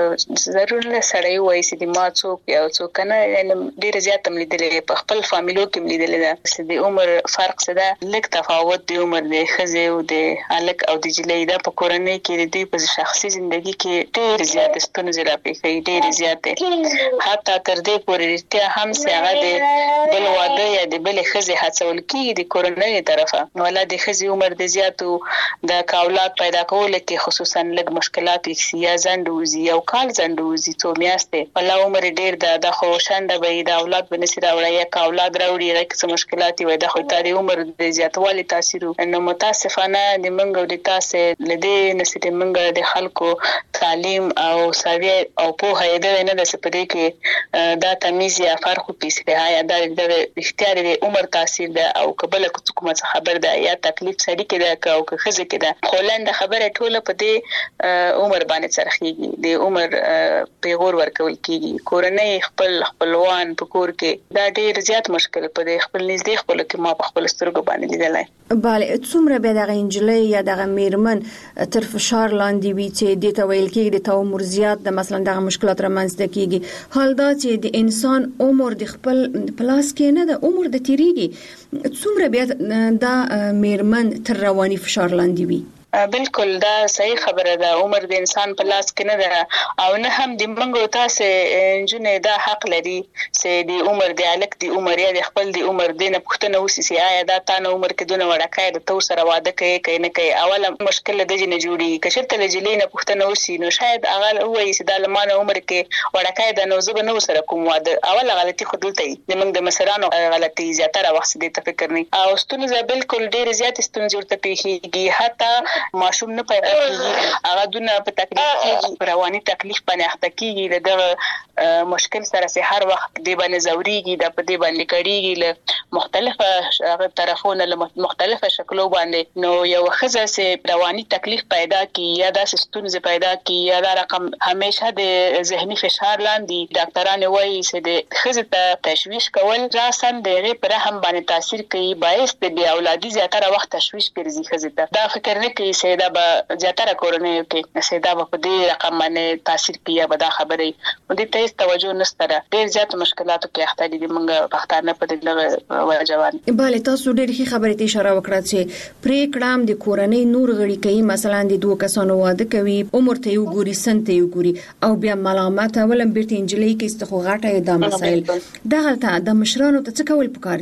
ضرور له سړی وایي چې د ما څوک یا څوک نه، یعنی ډېر زیات هم لیدلې په خپل فامیلو کې هم لیدلې ده چې د عمر فرق څه ده، لږ تفاوت د عمر د ښځې او د هلک او د جلۍ ده په کورنۍ کې د دوی په شخصي ژوندګي کې ډېر زیات ستونزې راپېښوي، ډېر زیاتې. حتی تر دې پورې رښتیا هم چې هغه د بل واده یا د بلې ښځې هڅول کېږي د کورنۍ طرفه، ولا د ښځې عمر د زیاتو د اولاد پیدا کولو کې خصوصا لږ مشکلات وي، یا ځنډ وځي، یو کال ځنډ وځي، څو میاشتې، ولا عمر ډېر ده، دا خو شنډه به د اولاد به نشي راوړی، یا که اولاد راوړي هغه کې څه مشکلات وي، دا خو د عمر د زیاتوالي تاثیر. نو متاسفانه د موږ او د تاسې له دې نه چې موږ د خلکو تعلیم او سویه او پوهه یې دغه نه ده چې په دې کې دا تمیز یا فرق وکړي چې یا دا د اختیار د عمر تاثیر ده او که بله کومه خبر ده یا تکلیف سړي کې ده که او که ښځې کې ده. خو لنډه خبره ټوله په دې عمر باندې څرخېږي، د عمر پیغور ورکول کېږي. کورنۍ خپل خپلوان په کور کې دا ډېر زیات مشکل په دې خپل نږدې خپلو کې ما په خپل سترګو باندې لیدلی. بله، څومره بیا دغه نجلۍ یا دغه میرمن تر فشار لاندې وي چې دې ته ویل کېږي د تا عمر زیات ده، مثلا دغه مشکلات رامنځته کېږي، حال دا چې د انسان عمر د خپل پلاس کې نه ده، عمر د تیریږي، څومره بیا دا میرمن تر رواني فشار لاندې وي؟ بالکل دا صحیح خبره ده، عمر د انسان په لاس کې نه ده او نه هم د موږ او تاسې نجونې دا حق لري چې د عمر د هلک د عمر یا د خپل د عمر د نه پوښتنه وشي چې آیا دا تا نه عمر کې دونه وړکی ده، ته ورسره واده کوې که نه کوې. اوله مشکل له دې نه جوړېږي. که چېرته له جلۍ نه پوښتنه وشي نو شاید هغه ووایي چې دا له ما نه عمر کې وړکی ده نو زه به نه ورسره کوم واده. اوله غلطي خو دلته وي، زموږ د مشرانو غلطي زیاتره وخت دې ته فکر نه او ستونزه بالکل ډېرې زیاتې ستونزې ورته پېښېږي. حتی ماشوم نه پیدا کېږي، هغه دونه په تکلیف کېږي، رواني تکلیف باندې اخته کېږي، له دغه مشکل سره چې هر وخت دې باندې ځورېږي، دا په دې باندې کړېږي له مختلفه هغه طرفونه له مختلفه شکلو باندې. نو یو ښځه چې رواني تکلیف پیدا کړي یا داسې ستونزې پیدا کړي یا دا رقم همیشه د ذهني فشار لاندې، ډاکټران وایي چې د ښځې ته تشویش کول راساً د هغې په رحم باندې تاثیر کوي، باعث د بې اولادي زیاتره وخت تشویش ګرځي ښځې ته. دا فکر نه کوي چې دا به زیاتره کورنیو کې چې دا به په دې رقم باندې تاثیر کوي یا به دا خبرې دې ته هېڅ توجه نشته ده. ډېر زیاتو مشکلاتو کې اخته دي موږ پښتانه په دغه وجه باندې. بله، تاسو ډېرې ښې خبرې ته اشاره وکړه چې پرېکړه هم د کورنۍ نور غړي کوي، مثلا د دوه کسانو واده کوي، عمر ته یې وګوري، سن ته یې وګوري او بیا ملامت اولم بیرته نجلۍ کې است خو غټه دا مسایل. دغلته د مشرانو ته څه کول پکار دي؟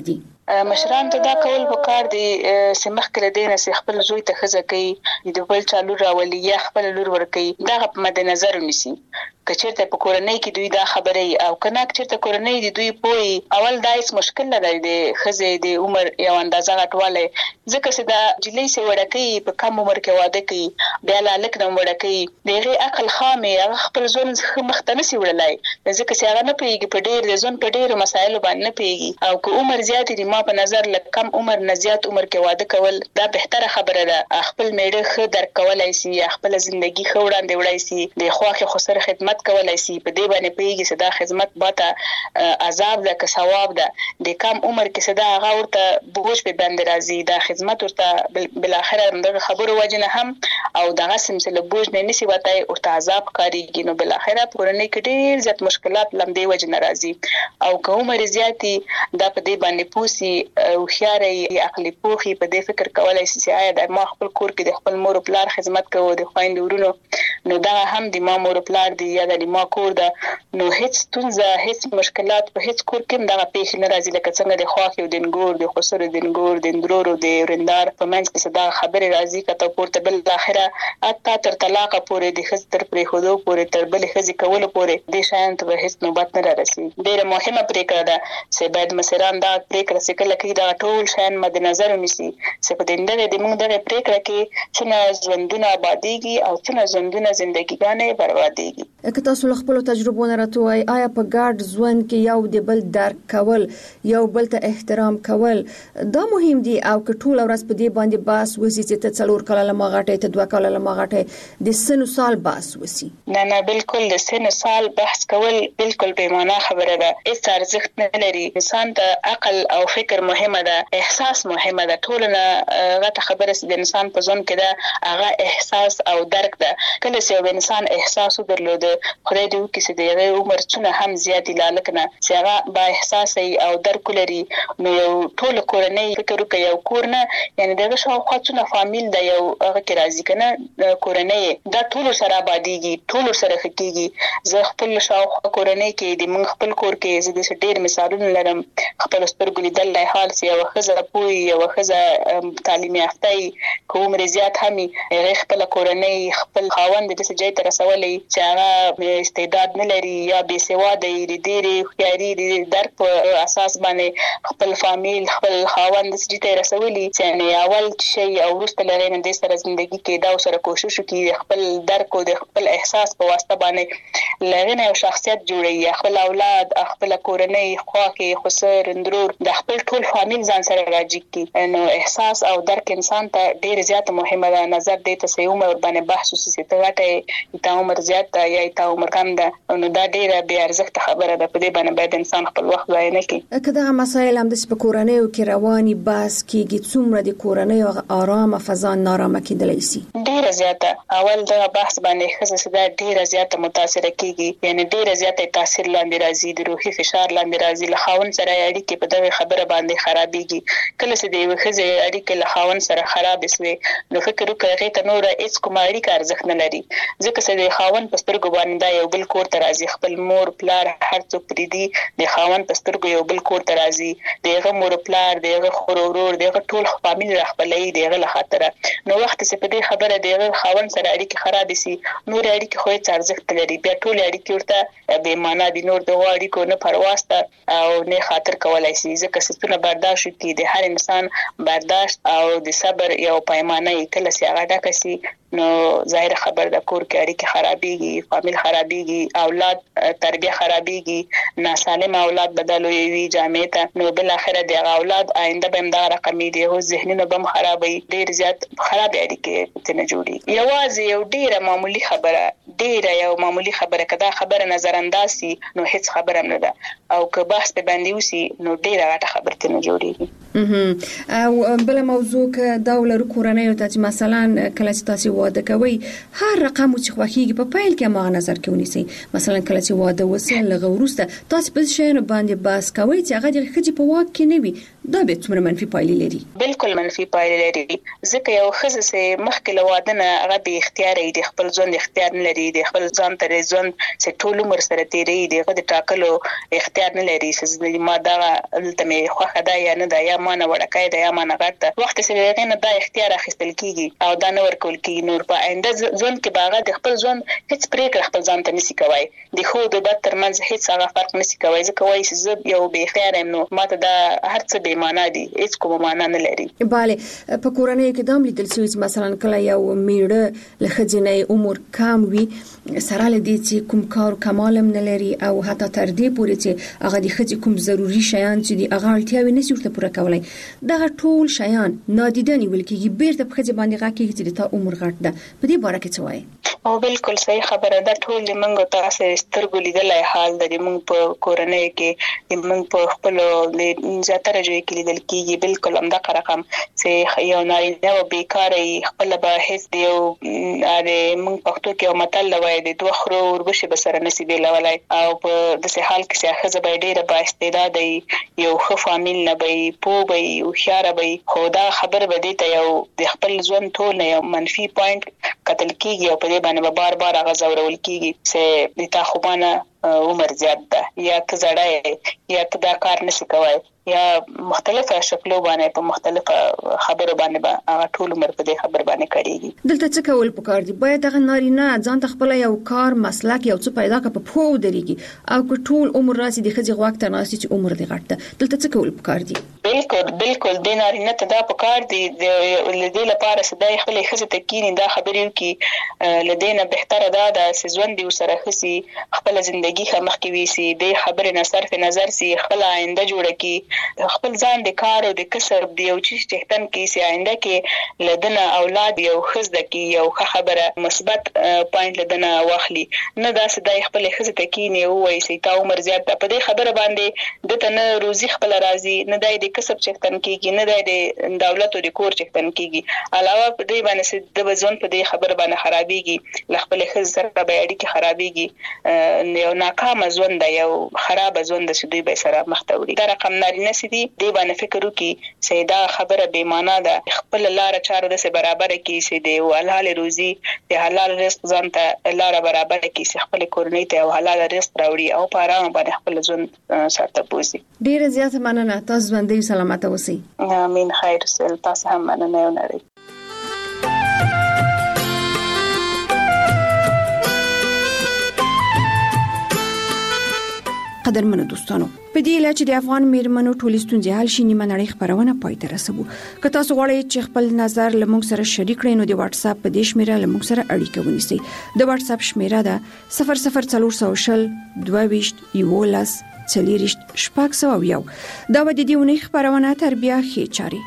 مشران ته دا کول وکړ دي سمخ کړه دینه سي خپل زوی ته خزه کوي د بل چالو راولي یا خپل لور ور کوي دا په مد نظر ونیسي کچرته په کورنۍ کې دوی دا خبره او کنه چرته کورنۍ دي دوی پوي اول دایس مشکل نه دی د خزه د عمر یو اندازه غټواله ځکه چې دا جلې سي وړکې په کم عمر کې واده کوي بیا لاله نو وړکې دغه عقل خامه هغه خپل ځون مختنه سي وړلای ځکه چې هغه نه پیږي په ډېر د ځون په ډېر مسایلو باندې نه پیږي او که عمر زیات دي ما په نظر لکه کم عمر نه زیات عمر کې واده کول دا بهتره خبره ده خپل میړه خ درک کولای سي خپل ژوندۍ خ وړاندې وړای سي د خواخه خسر خدمت کولای سي په دې باندې پیږي چې دا خدمت باته عذاب ده که ثواب ده د کم عمر کې صدا هغه ورته بوج په بند راځي دا خدمت ورته بل اخر دغه خبرو وجنه هم او دغه سمسله بوج نه نسی وتاي او عذاب کاریږي نو بل اخر پرونه کې ډیر زیات مشکلات لمدې وجنه راځي او که عمر زیاتی دا په دې باندې پوسی او خياري عقلي پوخي په دې فکر کولای شي چې آیا د ما خپل کور کې د خپل مور او پلار خدمت کوو د خويند ورونو نو دا هم د ما مور او پلار دی یا د ما کور ده نو هیڅ تونزه هیڅ مشکلات په هیڅ کور کې دا پیښ نه راځي لکه څنګه د خواخ یو دنګور د خسر دنګور د اندرورو د ورندار په منځ کې صدا خبره راځي کته پورته بل اخره اته تر طلاق پورې د خزر پرې خودو پورې تر بل خزي کول پورې د شاین ته هیڅ نوبت نه راسي ډیره مهمه پریکړه ده چې باید مسران دا پریکړه چې کله کې دا ټول شاین مد نظر ونیسي چې په دې د موږ د پریکړه کې چې ژوندونه آبادیږي او چې ژوندونه ژوندګیانه بربادیږي که تاسو خپل تجربه نه راټوي آیا په ګډ ژوند کې یو د بل درک کول یو بل ته احترام کول دا مهم دي او که ټول ورځ په دې باندې باس وسی چې ته څلور کاله لمغاټه ته دوه کاله لمغاټه د سن سال باس وسی نه نه بالکل د سن سال بحث کول بالکل بې معنا خبره ده هیڅ ارزښت نه لري انسان ته عقل او فکر مهمه ده احساس مهمه ده ټول نه غته خبره د انسان په ځون کې ده هغه احساس او درک ده کله چې انسان احساس درلود خدای دې وکړي چې دغه عمر څونه هم زیات لاله کنه چې هغه با احساس او درک لري نو یو ټول کورنۍ فکر وکړي یو کورنه یعنی دغه شاوخوا څونه فامیل د یو هغه کې راځي کنه کورنۍ دا ټول سره آبادیږي ټول سره خکېږي زه خپل شاوخوا کورنۍ کې د من خپل کور کې زه د ډېر مثالونه لرم خپل سترګې لیدل لای حال سي او خزه پوي او خزه تعلیم یافته کوم رضایت همي خپل کورنۍ خپل خاوند د څه ځای تر رسولې چې هغه استعداد نه لري یا بې سواده دی ډېری خياري د درک په اساس باندې خپل فامیل خپل خاوند د څه ځای رسولې چې نه اول شي او ورسته لري نه د سره ژوندۍ کې دا سره کوشش وکړي خپل درک او د خپل احساس په واسطه باندې لرنه او شخصیت جوړي خپل اولاد خپل کورنۍ خواخي خسر اندرور د خپل ټول فامیل ځان سره راځي کی نو احساس او درک انسان ته ډېر زیات مهمه ده نظر دې ته سې عمر باندې بحث وسې ته غټه تا عمر زیات یا تا عمر کم ده نو دا ډېره بې ارزښت خبره ده په دې باندې باید انسان خپل وخت ضایع نه کړي کله مسایل هم د سپکورنۍ او کې رواني بس کېږي څومره د کورنۍ او آرامه فضا نارامه کېدلی شي ډېره زیاته اول دا بحث باندې خزه سده ډېره زیاته متاثر کیږي یعنی ډېره زیاته تاثیر لاندې راځي د روحي فشار لاندې راځي له خاون سره اړیکې په دغه خبره باندې خرابېږي کله چې د خزه اړیکې له خاون سره خراب شي نو فکر وکړئ ته نور هیڅ کوم اړیکه ارزښت نه لري ځکه چې د خاون په سترګو باندې دا یو بل کور ته راځي خپل مور پلار هر څوک پریدي د خاون په سترګو یو بل کور ته راځي دغه مور پلار دغه خور ورور دغه ټول فامیل راخپلې دغه له خاطر نو وخت چې په دې خبره دغه خاون سره اړیکې خراب شي نور اړیکې خو هیڅ ارزښت لري بیا ټول اړیکې ورته به معنا دي نور دغه اړیکو نه پرواسته او نه خاطر کولای شي ځکه ستونه برداشت کی د هر انسان برداشت او د صبر یو پیمانه کله سي هغه ډکه سي نو ظاهر خبر د کور کې اړیکې خرابېږي فامیل خرابېږي اولاد تربیه خرابېږي ناسالم اولاد بدلوي وي جامع ته نو بل اخره د اولاد آینده به دا رقمي دي او ذهنونه به خرابې ډېر زیات خراب اړیکې ته نه جوړي یوازې یو ډېر معمولی خبره ډېر یو معمولی خبره کدا خبره نظر انداز سي نو هیڅ خبره نه ده او که بحث په باندې وسی نو ډېر غټه خبره ته نه جوړيږي او بل موضوع ک دوله کورنۍ ته مثلا کله چې تاسو واده کوي هر رقم چې خوخيږي په پایل کې ما نظر کې ونیسي مثلا کله چې واده وسه لغه ورسته تاسو په شین باندې باس کوي چې هغه د خځې په واک کې نه وي دا به څومره منفي پایلې لري؟ بالکل منفي پایلې لري، ځکه یو ښځه چې مخکې له واده نه هغه بې اختیاره وي، د خپل ژوند اختیار نه لري، د خپل ځان ته ژوند چې ټول عمر سره تېروي د هغه د ټاکلو اختیار نه لري چې ما دا دلته مې خوښه ده یا نه ده، یا ما نه وړکۍ ده یا ما نه غټ ده. وخت چې د هغې نه دا اختیار اخیستل کېږي او دا نه ورکول کېږي، نور په آینده ژوند کې به هغه د خپل ژوند هېڅ پرېکړه خپل ځان ته نشي کوی، د ښو د بد ترمنځ هېڅ هغه فرق نشي کوی، ځکه وایي چې زه یو بې اختیاره یم، نو ما ته دا هر څه بې معنا دي، هېڅ کومه معنا نه لري. بله، په کورنیو کې دا هم لیدل شوي چې مثلا کله یو میړه له ښځې نه عمر کم وي، سره له دې چې کوم کار کمال هم نه لري او حتی تر دې پورې چې هغه د ښځې کوم ضروري شیان چې دي هغه اړتیاوې نشي ورته پوره کولی، دغه ټول شیان نادیده نیول کېږي، بیرته په ښځې باندې غږ کېږي چې د تا عمر غټ ده. په دې باره کې څه وایي؟ او بالکل صحیح خبره ده، ټول د موږ تاسو سترګو لیدلی حال ده، د موږ په کورنۍ کې د موږ په خپلو زیاتره ځایو کې لیدل کېږي. بالکل همدغه رقم چې یو نارینه و بیکاره وي، خپله به هېڅ د یو د موږ پښتو کې یو متل وایي د دوه خرو وربشې به سره نشي بېلولی، او په داسې حال کې چې ښځه به ډېره بااستعداده وي، یو ښه فامیل نه به وي، پوه به وي، هوښیاره به وي، خو دا خبره به دې ته یو د خپل ژوند ټول نه یو منفي پوینټ کتل کېږي او په دې باندې به بار بار هغه ځورول کېږي چې د تا خو مانه عمر زیات ده، یا ته زړه یې، یا ته دا کار نشي کوی، یا مختلفه شکلو باندې په مختلفه خبرو باندې به هغه ټول عمر په دې خبر باندې کړيږي. دلته څه کول پکار دي؟ باید هغه نارینه ځان ته خپل یو کار مسلک یو څه پیدا کړي په پوه ودرېږي، او که ټول عمر راسي د ښځې غوږ ته ناستي چې عمر دې غټ ده، دلته څه کول پکار دي؟ بالکل بالکل د نارینه ته دا پکار دي د دې لپاره چې د خپل ښځې ته کینی دا خبرې وکړي، لدينا بهتره ده چې ژوند دې ورسره خسي، خپل ژوندۍ مخکې ویسي، د خبرې نه صرف نظر سي، خپل آینده جوړه کړي، خپل ځان د کار او د کسب د یو چیز چهتن کې سي آینده کې لدنه اولاد یو خزده کې یو خبره مثبت پوینټ لدنه واخلي، نه دا چې د خپل خزه ته کې نه وایي چې تا عمر زیات په دې خبره باندې د تنه روزي خپل راضي، نه د کسب چهتن کېږي، نه د دولت او د کور چهتن کېږي، علاوه په دې باندې چې د وزن په دې خبره باندې خرابېږي، خپل خزه سره به اړیکې خرابېږي، یو ناکام ژوند دی، یو خراب ژوند چې دوی به سره مخ ته وړي. دا رقم نارینه سي دي دی باندې فکر وکړي چې دا خبره بې معنا ده، خپل لار چارو د سه برابر کړي چې د حلال روزي د حلال رزق ځان ته لار برابر کړي چې خپل کورنۍ ته حلال رزق راوړي او په آرام باندې خپل ژوند سره بوزي. ډیره زیاته مننه، تاسو باندې سلامت اوسئ. امين. خیر سل تاسو هم مننه یو نړۍ. قدرمنو دوستانو، په دې لاره چې د افغان میرمنو ټولې ستونزې حل شي، نیمه نړۍ خبرونه پای ته رسوو. که تاسو غواړئ چې خپل نظر له موږ سره شریک کړئ، نو د واتس اپ په دې شمیره له موږ سره اړیکه ونیسئ. د واتس اپ شمیره ده صفر صفر څلور سوه شل دوه ویشت یولس څلېرویشت شپږ سوه او یو. دا به د دې اونۍ خبرونه تر بیا ښې چارې.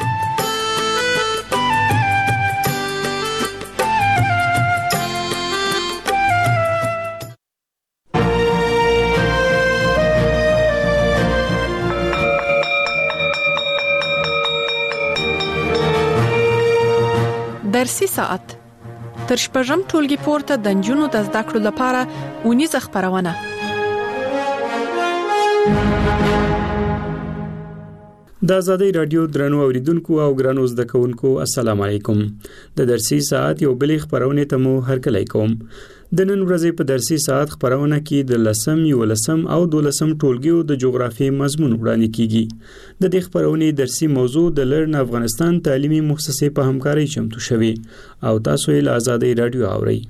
درسي ساعت تر شپږم ټولګي پورته د نجونو د زده کړو لپاره اونیزه خبرونه. د آزادۍ رادیو درنو اوریدونکو او ګرانو زده کوونکو السلام علیکم. د درسي ساعت یو بل خبرونه ته مو هرکلی کوم. د نن ورځې په درسي ساعت خبرونه کې د لسم، یولسم او دولسم ټولګیو د جغرافیې مضمون وړاندې کیږي. د دې خبرونې درسي موضوع د لرن افغانستان تعلیمي مؤسسې په همکارۍ چمتو شوی او تاسو یې له آزادۍ رادیو اورئ.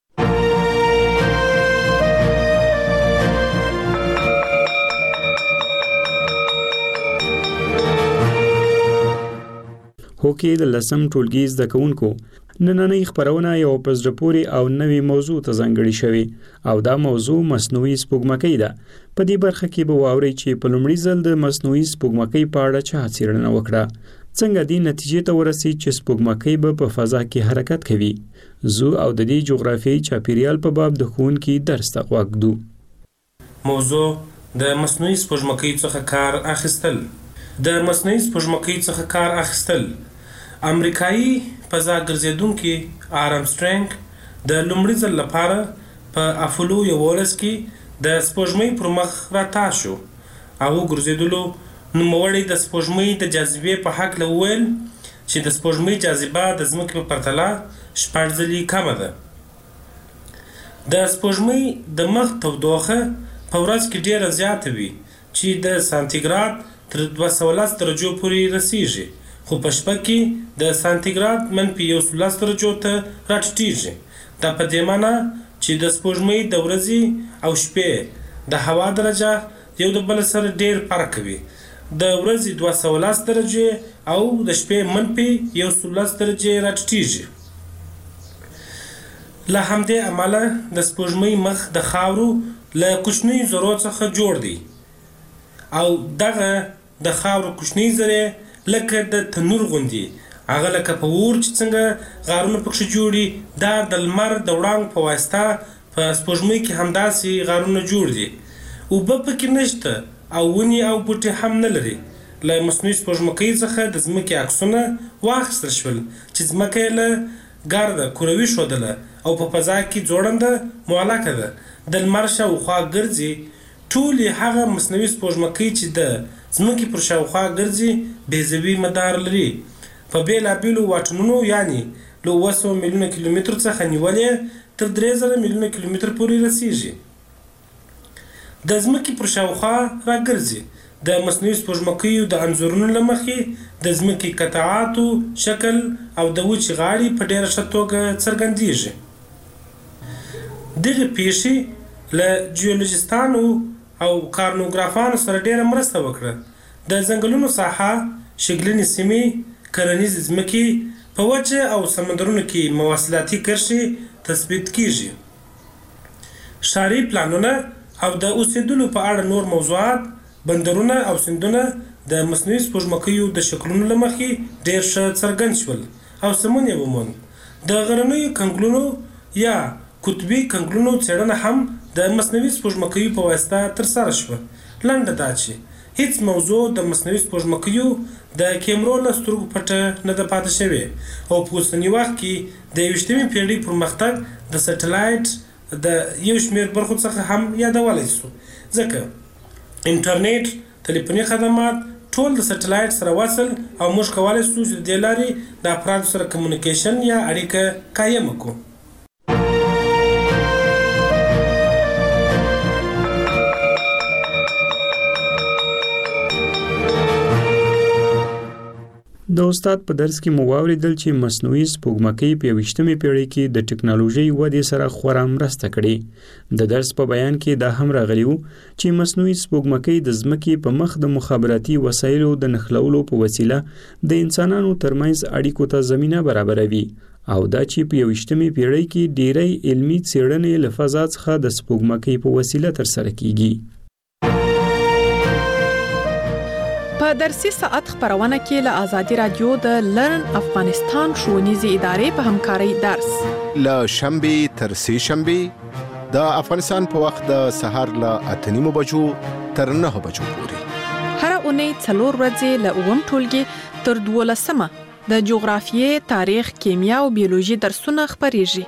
هوکې د لسم ټولګي زده کوونکو نننۍ خبرونه یو پزړه پورې او نوې موضوع ته ځانګړې شوې او دا موضوع مصنوعي سپوږمکۍ ده. په دې برخه کې به واورئ چې په لومړي ځل د مصنوعي سپوږمکۍ په اړه چا څېړنه وکړه، څنګه دې نتیجې ته ورسېد چې سپوږمکۍ به په فضا کې حرکت کوي. زو او د دې جغرافیایي چاپیریال په باب د ښوونکي درس ته غوږ ږدو. موضوع د مصنوعي سپوږمکۍ څخه کار اخیستل. د مصنوعي سپوږمکۍ څخه کار اخیستل امریکایي فضا ګرځېدونکي آرمسټرنګ د لومړي ځل لپاره په اپولو یولس کې د سپوږمۍ پر مخ راتاو شو او ګرځېدلو نوموړي د سپوږمۍ د جاذبې په هکله وویل چې د سپوږمۍ جاذبه د ځمکې په پرتله شپږ ځلې کمه ده. د سپوږمۍ د مخ تودوخه په ورځ کې ډیره زیاته وي چې د سانتیګراد تر دوه سوه لس درجو پورې رسیږي، خو په شپه کې د سانتیګراد منفي یو سوه لس درجو ته راټیټیږي. دا په دې معنی چې د سپوږمۍ د ورځې او شپې د هوا درجه یو د بل سره ډیر فرق کوي. د ورځې دوه سوه لس درجې او د شپې منفي یو سوه لس درجې راټیټیږي. له همدې امله د سپوږمۍ مخ د خاورو له کوچنیو ذرو څخه جوړ دی او دغه د خاورو کوچنۍ ذرې لکه د تنور غوندې، هغه لکه په اور چې څنګه غارونه پکښې جوړي، دا د لمر د وړانګو په واسطه په سپوږمۍ کې همداسې غارونه جوړ دي. اوبه پکې نشته او ونې او بوټي هم نه لري. له مصنوعي سپوږمکۍ څخه د ځمکې عکسونه واخیستل شول چې ځمکه یې له ګرده کروي ښودله او په فضا کې ځوړنده معلقه ده. د لمر شاوخوا ګرځي. ټولې هغه مصنوعي سپوږمکۍ چې د ځمکې پر شاوخوا ګرځي بیضوي مدار لري. په بېلابېلو واټنونو یعنې له اوه سوه میلیونه کیلومترو څخه نیولې تر درې زره میلیونه کیلومتر پورې رسیږي. د ځمکې پر شاوخوا راګرځي. د مصنوعي سپوږمکیو د انځورونو له مخې د ځمکې قطعاتو شکل او د وچې غاړې په ډېره ښه توګه څرګندېږي. دغې پیښې له جیولوجستانو او کارنوګرافانو سره ډېره مرسته وکړه. د ځنګلونو ساحه، شګلنې سیمې، کرنیزې ځمکې، په وچه او سمندرونو کې مواصلاتي کرښې تثبیت کیږي. ښاري پلانونه او د اوسېدلو په اړه نور موضوعات، بندرونه او سیندونه د مصنوعي سپوږمکیو د شکلونو له مخې ډېر ښه څرګند شول او سمون یې وموند. د غرنیو کنګلونو یا قطبي کنګلونو څېړنه هم د مصنوعي سپوږمکیو په واسطه ترسره شوه. لنډه دا چې هیڅ موضوع د مصنوعي سپوږمکیو د کیمرو له سترګو پټه نه ده پاتې شوې او په اوسني وخت کې د یویشتمې پېړۍ پرمختګ د سټلایټ د یو شمېر برخو څخه هم یادولی شو، ځکه انټرنیټ، تلیفوني خدمات ټول د سټلایټ سره وصل او موږ کولی شو چې د دې لارې د افرادو سره کمیونیکیشن یا اړیکه قایمه کړو. د استاد په درس کې مو واوریدل چې مصنوعي سپوږمکۍ په یویشتمې پېړۍ کې د ټکنالوژۍ ودې سره خورا مرسته کړې. د درس په بیان کې دا هم راغلی و چې مصنوعي سپوږمکۍ د ځمکې په مخ د مخابراتي وسایلو د نښلولو په وسیله د انسانانو ترمنځ اړیکو ته زمینه برابروي او دا چې په یویشتمې پېړۍ کې ډېری علمي څېړنې له فضا څخه د سپوږمکۍ په وسیله ترسره کیږي. په درسي ساعت خبرونه کې له آزادي رادیو د لرن افغانستان ښوونیزې ادارې په همکارۍ درس له شنبه تر سه شنبه د افغانستان په وخت د سهار له اته نیمو بجو تر نهه بجو پورې هر اونۍ څلور ورځې له اووم ټولګي تر دولسمه د جغرافیې، تاریخ، کیمیا او بیولوژي درسونه خبرېږي.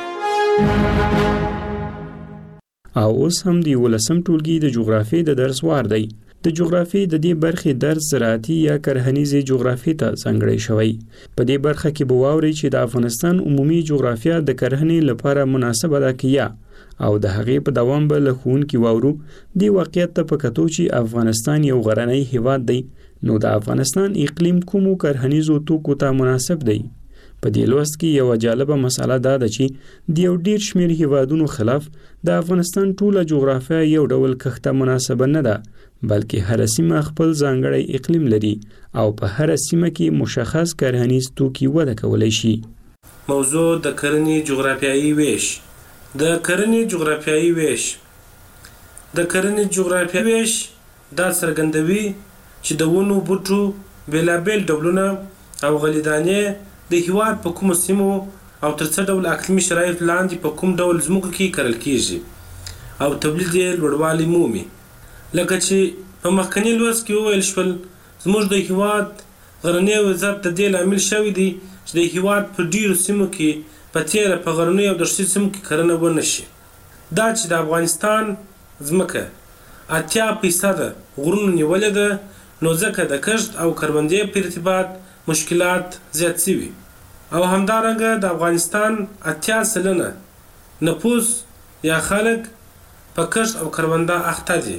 او اوس هم د ولسم ټولګي د جغرافیې د درس وار دی. د جغرافیې د دې برخې درس زراعتي یا کرهنیزې جغرافیې ته ځانګړی شوی. په دې برخه کې به واورئ چې د افغانستان عمومي جغرافیه د کرهنې لپاره مناسبه ده که یا او د هغې په دوام به له ښوونکي واورو دې واقعیت ته په کتو چې افغانستان یو غرنی هیواد دی، نو د افغانستان اقلیم کومو کرهنیزو توکو ته مناسب دی. په دې لوست کې یو جالبه مسله دا ده چې د یو ډیر شمېر هیوادونو خلاف د افغانستان ټوله جغرافیه یو ډول کښته مناسبه نه ده، بلکې هر سیمه خپل ځانګړی اقلیم لري او په هر سیمه کې مشخص کرهنیز توکي وده کولی شي. موضوع د کرنې جغرافیایي ویش. د کرنې جغرافیایي ویش د کرنې جغرافیایي ویش دا څرګندوي چې د ونو بوټو بېلابېل ډولونه او غلیدانې د هیواد په کومو سیمو او تر څه ډول اقلیمي شرایطو لاندې په کوم ډول ځمکو کې کرل کیږي او تولید یې لوړوالی مومي. لکه چې په مخکني لوست کې وویل شول، زموږ د هیواد غرنی وضعیت د دې لامل شوی دی چې د هیواد په ډیرو سیمو کې په تیره په غرنیو او دښتي سیمو کې کرنه ونه شي. دا چې د افغانستان ځمکه اتیا فیصده غرونو نیولې ده، نو ځکه د کښت او کروندې په ارتباط مشکلات زیات شوي او همدارنګه د افغانستان اتیا سلنه نفوس یا خلک په کښت او کرونده اخته دي.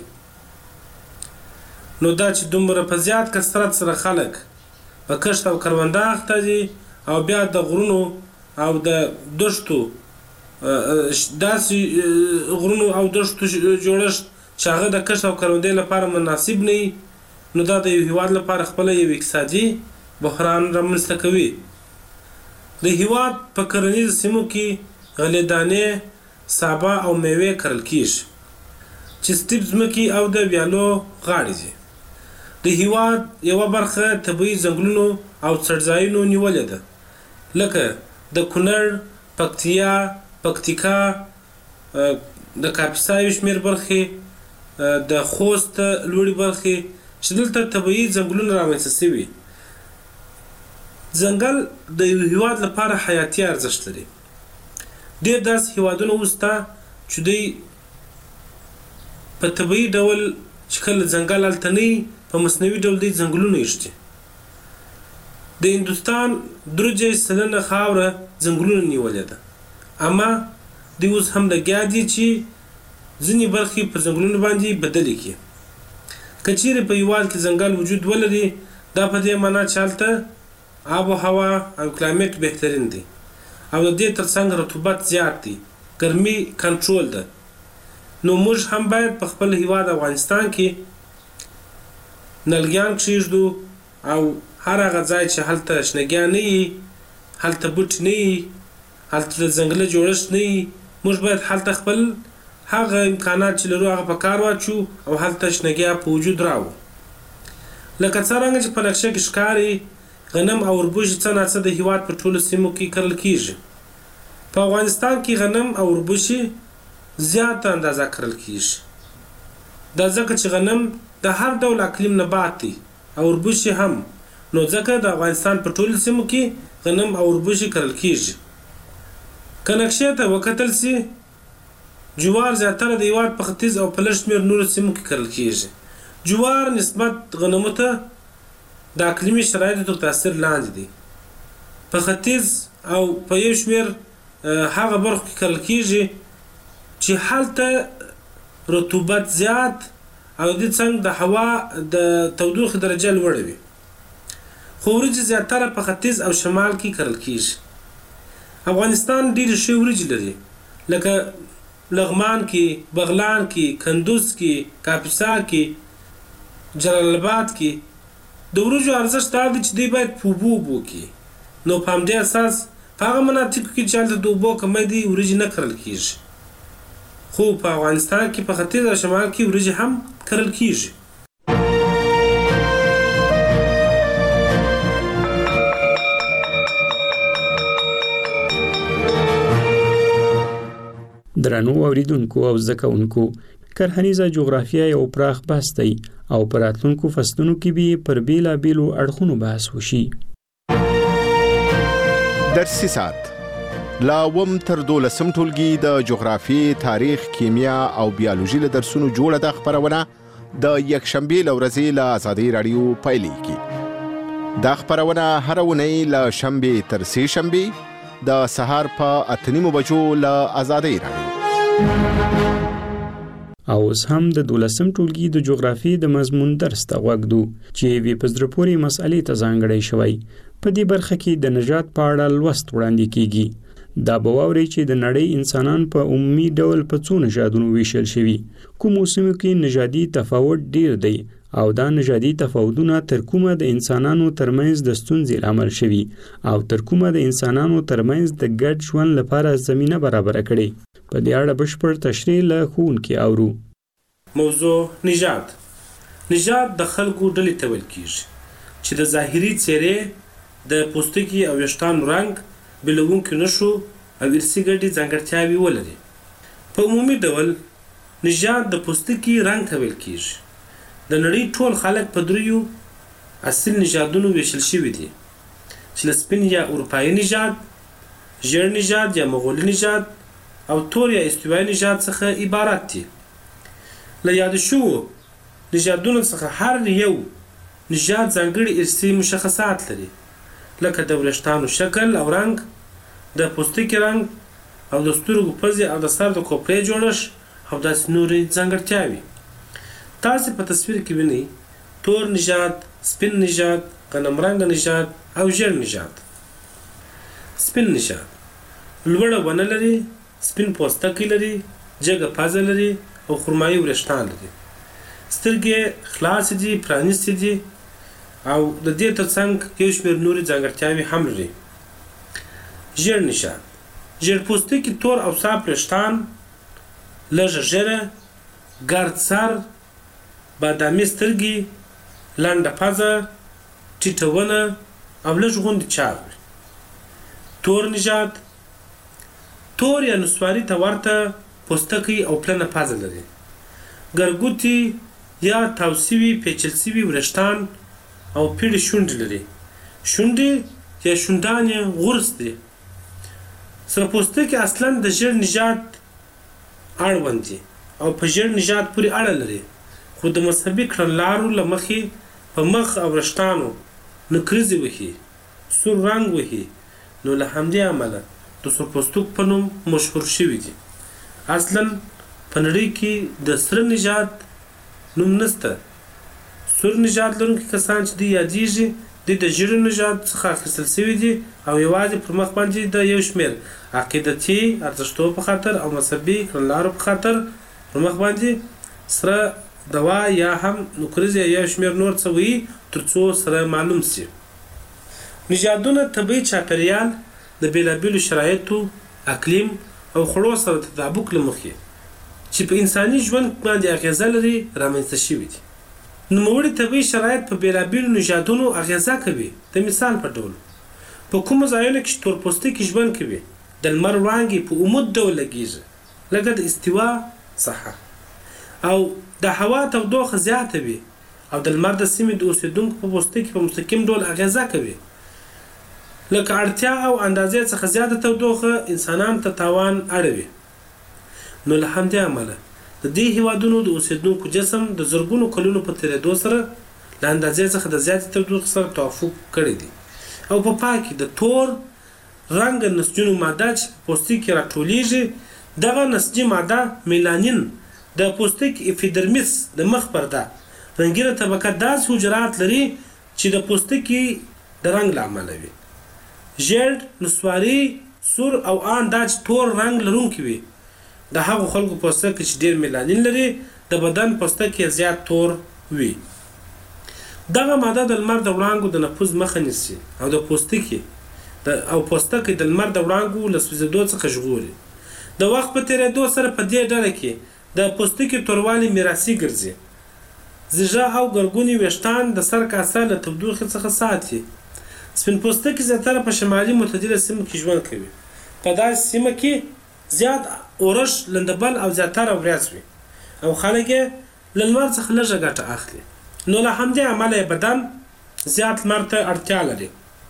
نو دا چې دومره په زیات کثرت سره خلک په کښت او کرونده اخته دي او بیا د غرونو او د دشتو داسې غرونو او دشتو جوړښت چې هغه د کښت او کروندې لپاره مناسب نه وي، نو دا د یو هیواد لپاره خپله یو اقتصادي بحران رامنځته کوي. د هیواد په کرنیزو سیمو کې غلې دانې، سابه او میوې کرل کیږي چې سټیپ ځمکې او د ویالو غاړې دي. د هیواد یوه برخه طبیعي ځنګلونو او څړځایونو نیولې ده، لکه د کونړ، پکتیا، پکتیکا، د کاپیسا یو شمېر برخې، د خوست لوړې برخې چې دلته طبیعي ځنګلونه رامنځته شوي. ځنګل د یو هیواد لپاره حیاتي ارزښت لري. ډېر داسې هیوادونه اوس شته چې دوی په طبیعي ډول چې کله ځنګل هلته نه وي، په مصنوعي ډول دوی ځنګلونه ایښتي. د هندوستان درجه سلنه خاوره ځنګلونه نیولې ده، اما دوی اوس هم لګیا دي چې ځینې برخې په ځنګلونو باندې بدلې کړي. که چیرې په هیواد کې ځنګل وجود ولري، دا په دې معنا چې هلته آب و هوا او کلایمټ بهترین دی او د دې ترڅنګ رطوبت زیات دی، ګرمي کنټرول ده. نو موږ هم باید په خپل هیواد افغانستان کې نلګیان کښېږدو او هر هغه ځای چې هلته شنهګیان نه وي، هلته بوټي نه وي، هلته د ځنګله جوړښت نه وي، موږ باید هلته خپل هغه امکانات چې لرو هغه په کار واچو او هلته شنهګیا په وجود راو. لکه څرنګه چې په نقشه کې ښکاري، غنم او وربوشي څه ناڅه د هیواد په ټولو سیمو کې کرل کیږي. په افغانستان کې غنم او وربوشي زیاته اندازه کرل کیږي. دا ځکه چې غنم د هر ډول اقلیم نبات دی او وربوشي هم، نو ځکه د افغانستان په ټولو سیمو کې غنم او وربوشي کرل کیږي. که نقشې ته وکتل سي، جوار زیاتره د هیواد په ختیځ او په لږ شمېر نورو سیمو کې کرل کیږي. جوار نسبت غنمو ته د اقلیمي شرایطو تر تاثیر لاندې دی. په ختیځ او په یو شمېر هغه برخو کې کرل کیږي چې هلته رطوبت زیات او د څنګ د هوا د تودوخې درجه لوړه وي. خو وریجې زیاتره په ختیځ او شمال کې کرل کیږي. افغانستان ډېرې ښې وریجې لري، لکه لغمان کې، بغلان کې، کندوز کې، کاپیسا کې، جلال آباد کې. د وریجو ارزښت دا دی چې دوی باید په اوبو اوبو کې، نو په همدې اساس په هغه مناطقو کې چې هلته د اوبو کمی دی وریجې نه کرل کیږي. خو په افغانستان کې په ختیځ او شمال کې وریجې هم کرل کیږي. درنو اوریدونکو او زده کوونکو، کرهنیزه جغرافیه یو پراخ بحث دی او پر راتلونکو فصلونو کې به پر بیلابیلو اړخونو بحث وشي. درسي ساعت لا وم تر دولسم ټولګي د جغرافیې، تاریخ، کیمیا او بیولوژي له درسونو جوړه د خبرونه د یکشنبه لورځي له آزادۍ رادیو پیلېږي. دا خبرونه هر اونۍ له شنبه تر سه شنبه د سهار په اتنیمو بجو له آزادۍ رادیو. او اوس هم د دولسم ټولګي د جغرافیې د مضمون درس ته غوږ دو چې وی په زړه پورې مسئلې ته ځانګړی شوی. په دې برخه کې د نژاد په اړه لوست وړاندې کیږي. دا به واوري چې د نړۍ انسانان په عمومي ډول په څو نژادونو ویشل شوي، کومو سیمو کې نژادي تفاوت ډیر دی او دا نژادي تفاوتونه تر کومه د انسانانو ترمنځ د ستونزې لامل شوي او تر کومه د انسانانو ترمنځ د ګډ ژوند لپاره زمینه برابره کړي. په دې اړه بشپړ تشریح له ښوونکي اورو. موضوع نژاد. نژاد د خلکو ډلې ته ویل کیږي چې د ظاهري څېرې، د پوستکي او ویښتانو رنګ، بېلونکي نښو او ارثي ګډې ځانګړتیاوې ولري. په عمومي ډول نژاد د پوستکي رنګ ته ویل کیږي. د نړۍ ټول خلک په دریو اصل نژادونو ویشل شوي دي چې له سپین یا اروپایي نژاد، ژیړ نژاد یا مغولي نژاد او تور یا استوایي نژاد څخه عبارت دي. له یاد شوو نژادونو څخه هر یو نژاد ځانګړي ارثي مشخصات لري لکه د وریښتانو شکل او رنګ، د پوستکي رنګ او د سترګو پزې او د سر د کوپړې جوړښت او داسې نورې ځانګړتیاوې. تاسې په تصویر کې وینئ تور نژاد، سپین نژاد، غنم رنګه نژاد او ژیړ نژاد. سپین نژاد لوړه ونه لري، سپین پوستکی لري، جګه پزه لري او خرمایي وریښتان لري. سترګې خلاصې دي، پرانیستې دي او د دې ترڅنګ یو شمېر نورې ځانګړتیاوې هم لري. ژیړ نژاد ژیړ پوستکي، تور او صاف وریښتان، لږه ږیره، ګرد سر، بادامي سترګې، لنډه پزه، ټیټه ونه او لږ غوندې چاغ وي. تور نژاد تور یا نسواري ته ورته پوستکی او پلنه پزه لري. ګرګوتي یا تاو سوي پیچل سوي وریښتان او پیړې شونډې لري. شونډې یا شونډان یې غورس دي. سره پوستکی اصلا د ژیړ نژاد اړوند دي او په ژیړ نژاد پورې اړه لري، خو د مذهبي کړنلارو له مخې په مخ او وریښتانو نکریزې وهي، سور رنګ وهي، نو له همدې امله د سور پوستک په نوم مشهور شوي دي. اصلا په نړۍ کې د سره نژاد نوم نشته. سور نژاد لرونکي کسان چې دوی یادیږي دوی د ژیړ نژاد څخه اخیستل شوي دي او یوازې پر مخ باندې د یو شمېر عقیدتي ارزښتو په خاطر او مذهبي کړنلارو په خاطر پر مخ باندې سره دوا یا هم نکریز یا یو شمېر نور څه وي تر څو سره معلوم شي. نژادونه طبیعي چاپیریال د بېلابېلو شرایطو، اقلیم او خوړو سره تطابق له مخې چې په انساني ژوند باندې اغیزه لري رامنځته شوي دي. نوموړي طبیعي شرایط په بېلابېلو نژادونو اغیزه کوي. د مثال په ډول په کومو ځایونو کې چې تور پوستکي ژوند کوي د لمر وړانګې په عمود ډول لګیږي لکه د استوا ساحه، او د هوا تودوخه زیاته وي او د لمر د سیمې د اوسېدونکو په پوستکي په مستقیم ډول اغیزه کوي. لکه اړتیا او اندازې څخه زیاته تودوخه انسانانو ته تاوان اړوي. نو له همدې امله د دې هیوادونو د اوسېدونکو جسم د زرګونو کلونو په تېرېدو سره له اندازې څخه د زیاتې تودوخې سره توافق کړی دی او په پای کې د تور رنګه نسجونو ماده چې په پوستکي کې راټولیږي، دغه نسجي ماده میلانین د پوستکي اپیډرمیس د مخ پرده رنګینه طبقه داسې حجرات لري چې د پوستکي د رنګ له امله وي. ژیړ، نسواري، سور او ان دا چې تور رنګ لرونکي وي د هغو خلکو پوستکي چې ډېر میلانین لري د بدن پوستکي زیات تور وي. دغه ماده د لمر د وړانګو د نفوذ مخه نیسي او د پوستکي او پوستکي د لمر د وړانګو له سوځېدو څخه ژغوري. د وخت په تېرېدو سره په دې ډله کې د پوستکي توروالی میراثي ګرځي. زیږه او ګرګوني ویښتان د سر کاسه له تودوخې څخه ساتي. سپین پوستکي زیاتره په شمالي معتدله سیمو کې ژوند کوي. په داسې سیمه کې زیات اورښت، لندبل او زیاتره وریځ وي او خلک یې له لمر څخه لږه ګټه اخلي. نو له همدې امله یې بدن زیات لمر ته اړتیا لري.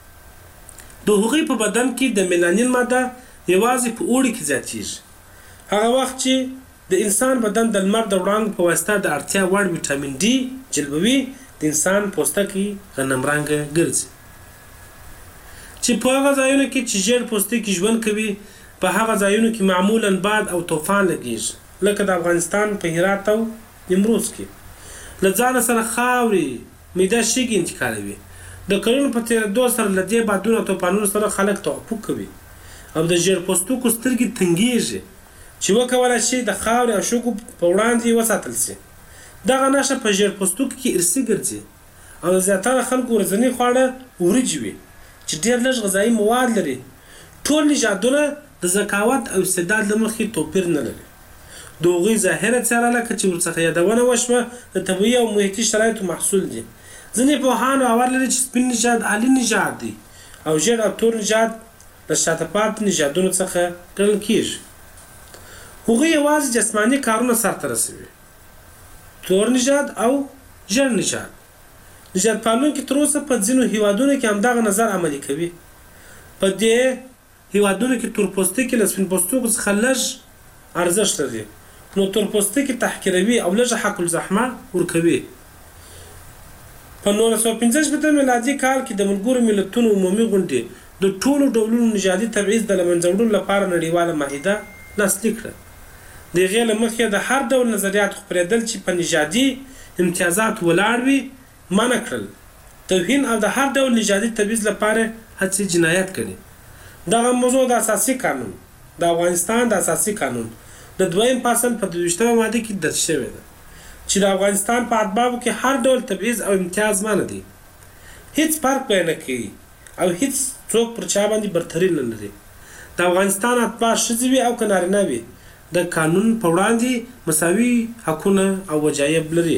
د هغوی په بدن کې د میلانین ماده یوازې په اوړي کې زیاتیږي. هغه وخت چې د انسان بدن د لمر د وړانګو په واسطه د اړتیا وړ ویټامین ډي جلبوي، د انسان پوستکی غنم رنګه ګرځي. چې په هغه ځایونو کې چې ژیړ پوستکي ژوند کوي په هغه ځایونو کې معمولا باد او طوفان لګیږي، لکه د افغانستان په هرات او نیمروز کې. له ځانه سره خاورې، میده شګې انتقالوي. د کلونو په تېرېدو سره له دې بادونو او طوفانونو سره خلک توافق کوي او د ژیړ پوستکو سترګې تنګېږي چې وکولی شي د خاورې او شګو په وړاندې وساتل شي. دغه نښه په ژیړ پوستکو کې ارثي ګرځي او د زیاتره خلکو ورځني خواړه وریجې وي چې ډېر لږ غذایي مواد لري. ټول نژادونه د ذکاوت او استعداد له مخې توپیر نه لري. د هغوی ظاهره څېره لکه چې ورڅخه یادونه وشوه د طبیعي او محیطي شرایطو محصول دي. ځینې پوهان باور لري چې سپین نژاد عالي نژاد دی او ژیړ او تور نژاد د شاته پاتې نژادونو څخه ګڼل کېږي. هغوی یوازې جسماني کارونه سرته رسوي. تور نژاد او ژیړ نژاد نژاد پالونکي تر اوسه په ځینو هیوادونو کې همدغه نظر عملي کوي. په دې هیوادونو کې تور پوستکي له سپین پوستکو څخه لږ ارزښت لري، نو تور پوستکي تحقیروي او لږه حق الزحمه ورکوي. په نولس سوه پنځه شپېته میلادي کال کې د ملګرو ملتونو عمومي غونډې د ټولو ډولونو نژادي تبعیض د له منځه وړلو لپاره نړیواله معاهده لاسلیک کړه. د هغې له مخې د هر ډول نظریاتو خپرېدل چې په نژادي امتیازات ولاړ وي منع کړل. توهین او د هر ډول نژادي تبعیض لپاره هڅې جنایت کړي. دغه موضوع د اساسي قانون د افغانستان د اساسي قانون د دویم فصل په دویشتمه ماده کې درج شوې ده چې د افغانستان په اتباعو کې هر ډول تبعیض او امتیاز منع دي. هیڅ فرق به نه کوي او هیڅ څوک پر چا باندې برتري نه لري. د افغانستان اتباع ښځې وي او که نارینه وي د قانون په وړاندې مساوي حقونه او وجایب لري.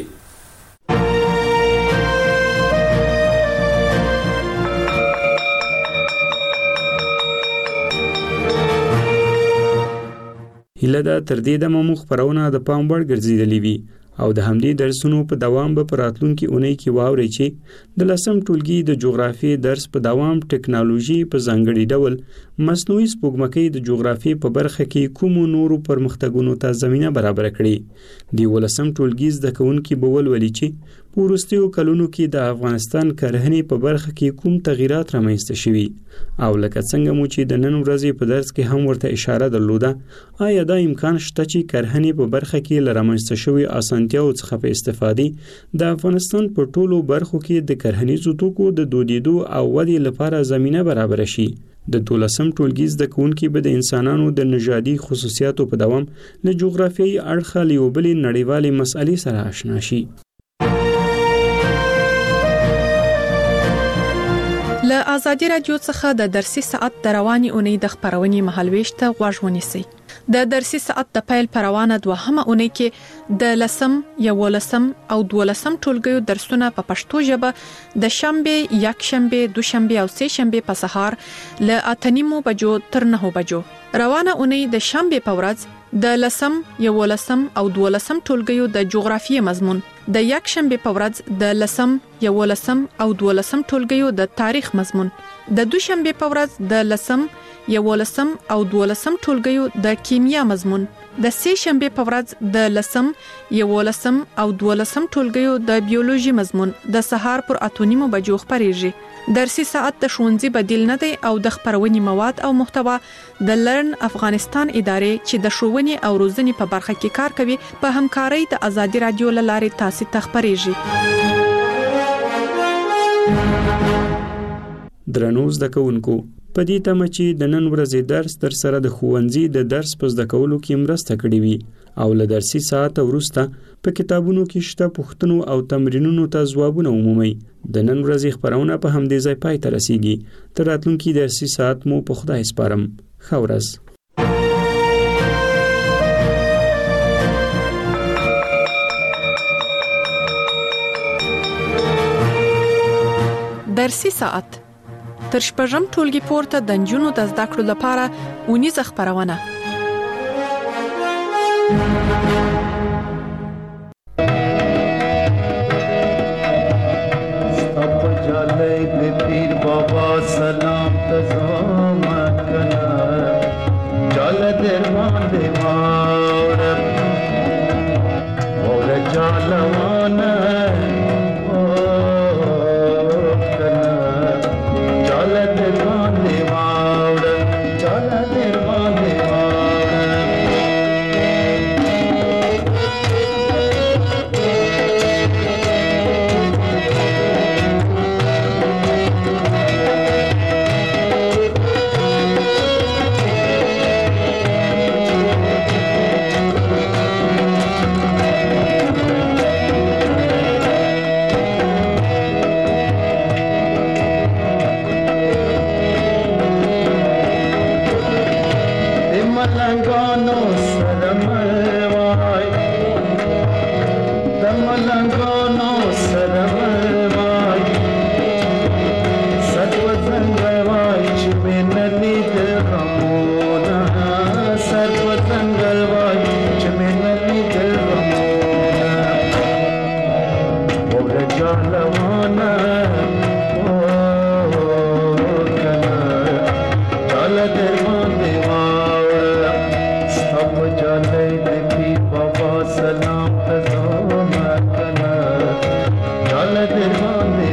هیله ده تر دې دمه مو خپرونه د پام وړ ګرځېدلې وي او د همدې درسونو په دوام به په راتلونکي اونۍ کې واورئ چې د لسم ټولګي د جغرافیې درس په دوام ټکنالوژي په ځانګړي ډول مصنوعي سپوږمکۍ د جغرافیې په برخه کې کومو نورو پرمختګونو ته زمینه برابره کړي. د ولسم ټولګي زده کوونکي به ولولي چې په وروستیو کلونو کې د افغانستان کرهنې په برخه کې کوم تغیرات رامنځته شوي او لکه څنګه مو چې د نن ورځې په درس کې هم ورته اشاره درلوده، آیا دا امکان شته چې کرهنې په برخه کې له رامنځته شوي اسانتیاو څخه په استفادې د افغانستان په ټولو برخو کې د کرهنیزو توکو د دودیدو او ودې لپاره زمینه برابره شي. د دولسم ټولګي زده کوونکي به د انسانانو د نژادي خصوصیاتو په دوام له جغرافیایي اړخه له یوې بلې نړیوالې مسئلې سره آشنا شي. له آزادي رادیو څخه د درسي ساعت د رواني اونۍ د خبرونې مهالويش ته غوږ ونیسئ. د درسي ساعت د پیل پروانه دوهمه اونۍ کې د لسم، یولسم او دولسم ټولګیو درسونه په پښتو ژبه د شنبه، یک شنبه، دوشنبه او سه شنبه په سهار له اتنیمو بجو تر نهو بجو. روانه اونۍ د شنبه په ورځ د لسم، یولسم او دولسم ټولګیو د جغرافیې مضمون، د یک شنبه په ورځ د لسم، یولسم او دولسم ټولګیو د تاریخ مضمون، د دوشنبه په ورځ د لسم، یولسم او دولسم ټولګیو د کیمیا مضمون، د سه شنبه په ورځ د لسم، یولسم او دولسم ټولګیو د بیولوژي مضمون د سهار پر اتونیمو بجو خبريږي. درسي ساعت د ښوونځي بدیل نه دی او د خبرونې مواد او محتوا د لرن افغانستان ادارې چې د ښوونې او روزنې په برخه کې کار کوي په همکارۍ د آزادي رادیو لارې تاسو ته خبريږي. درنو زده کوونکو، په دې تمه چې د نن ورځې درس در سره د ښوونځي د درس په زده کولو کې مرسته کړې وي او له درسي ساعت وروسته په کتابونو کې شته پوښتنو او تمرینونو ته ځوابونه عمومي. د نن ورځې خبرونه په همدې ځای پای ته رسیږي. تر راتلونکي درسي ساعت مو په خدای سپارم. ښه ورځ. درسي ساعت تر شپږم ټولګي پورته د نجونو د زده کړو لپاره اونیزه خبرونه. سلام تزامت کنه جال درمان دیوار اور جالوانه سلام تزامت کنه جال درمان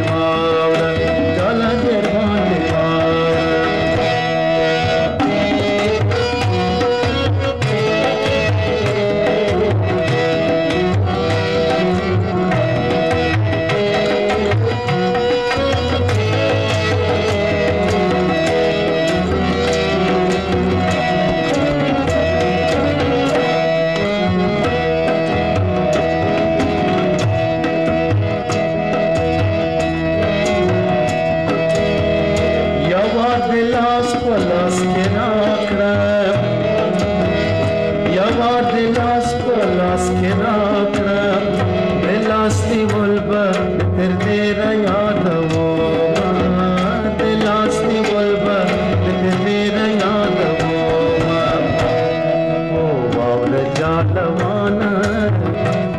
ګران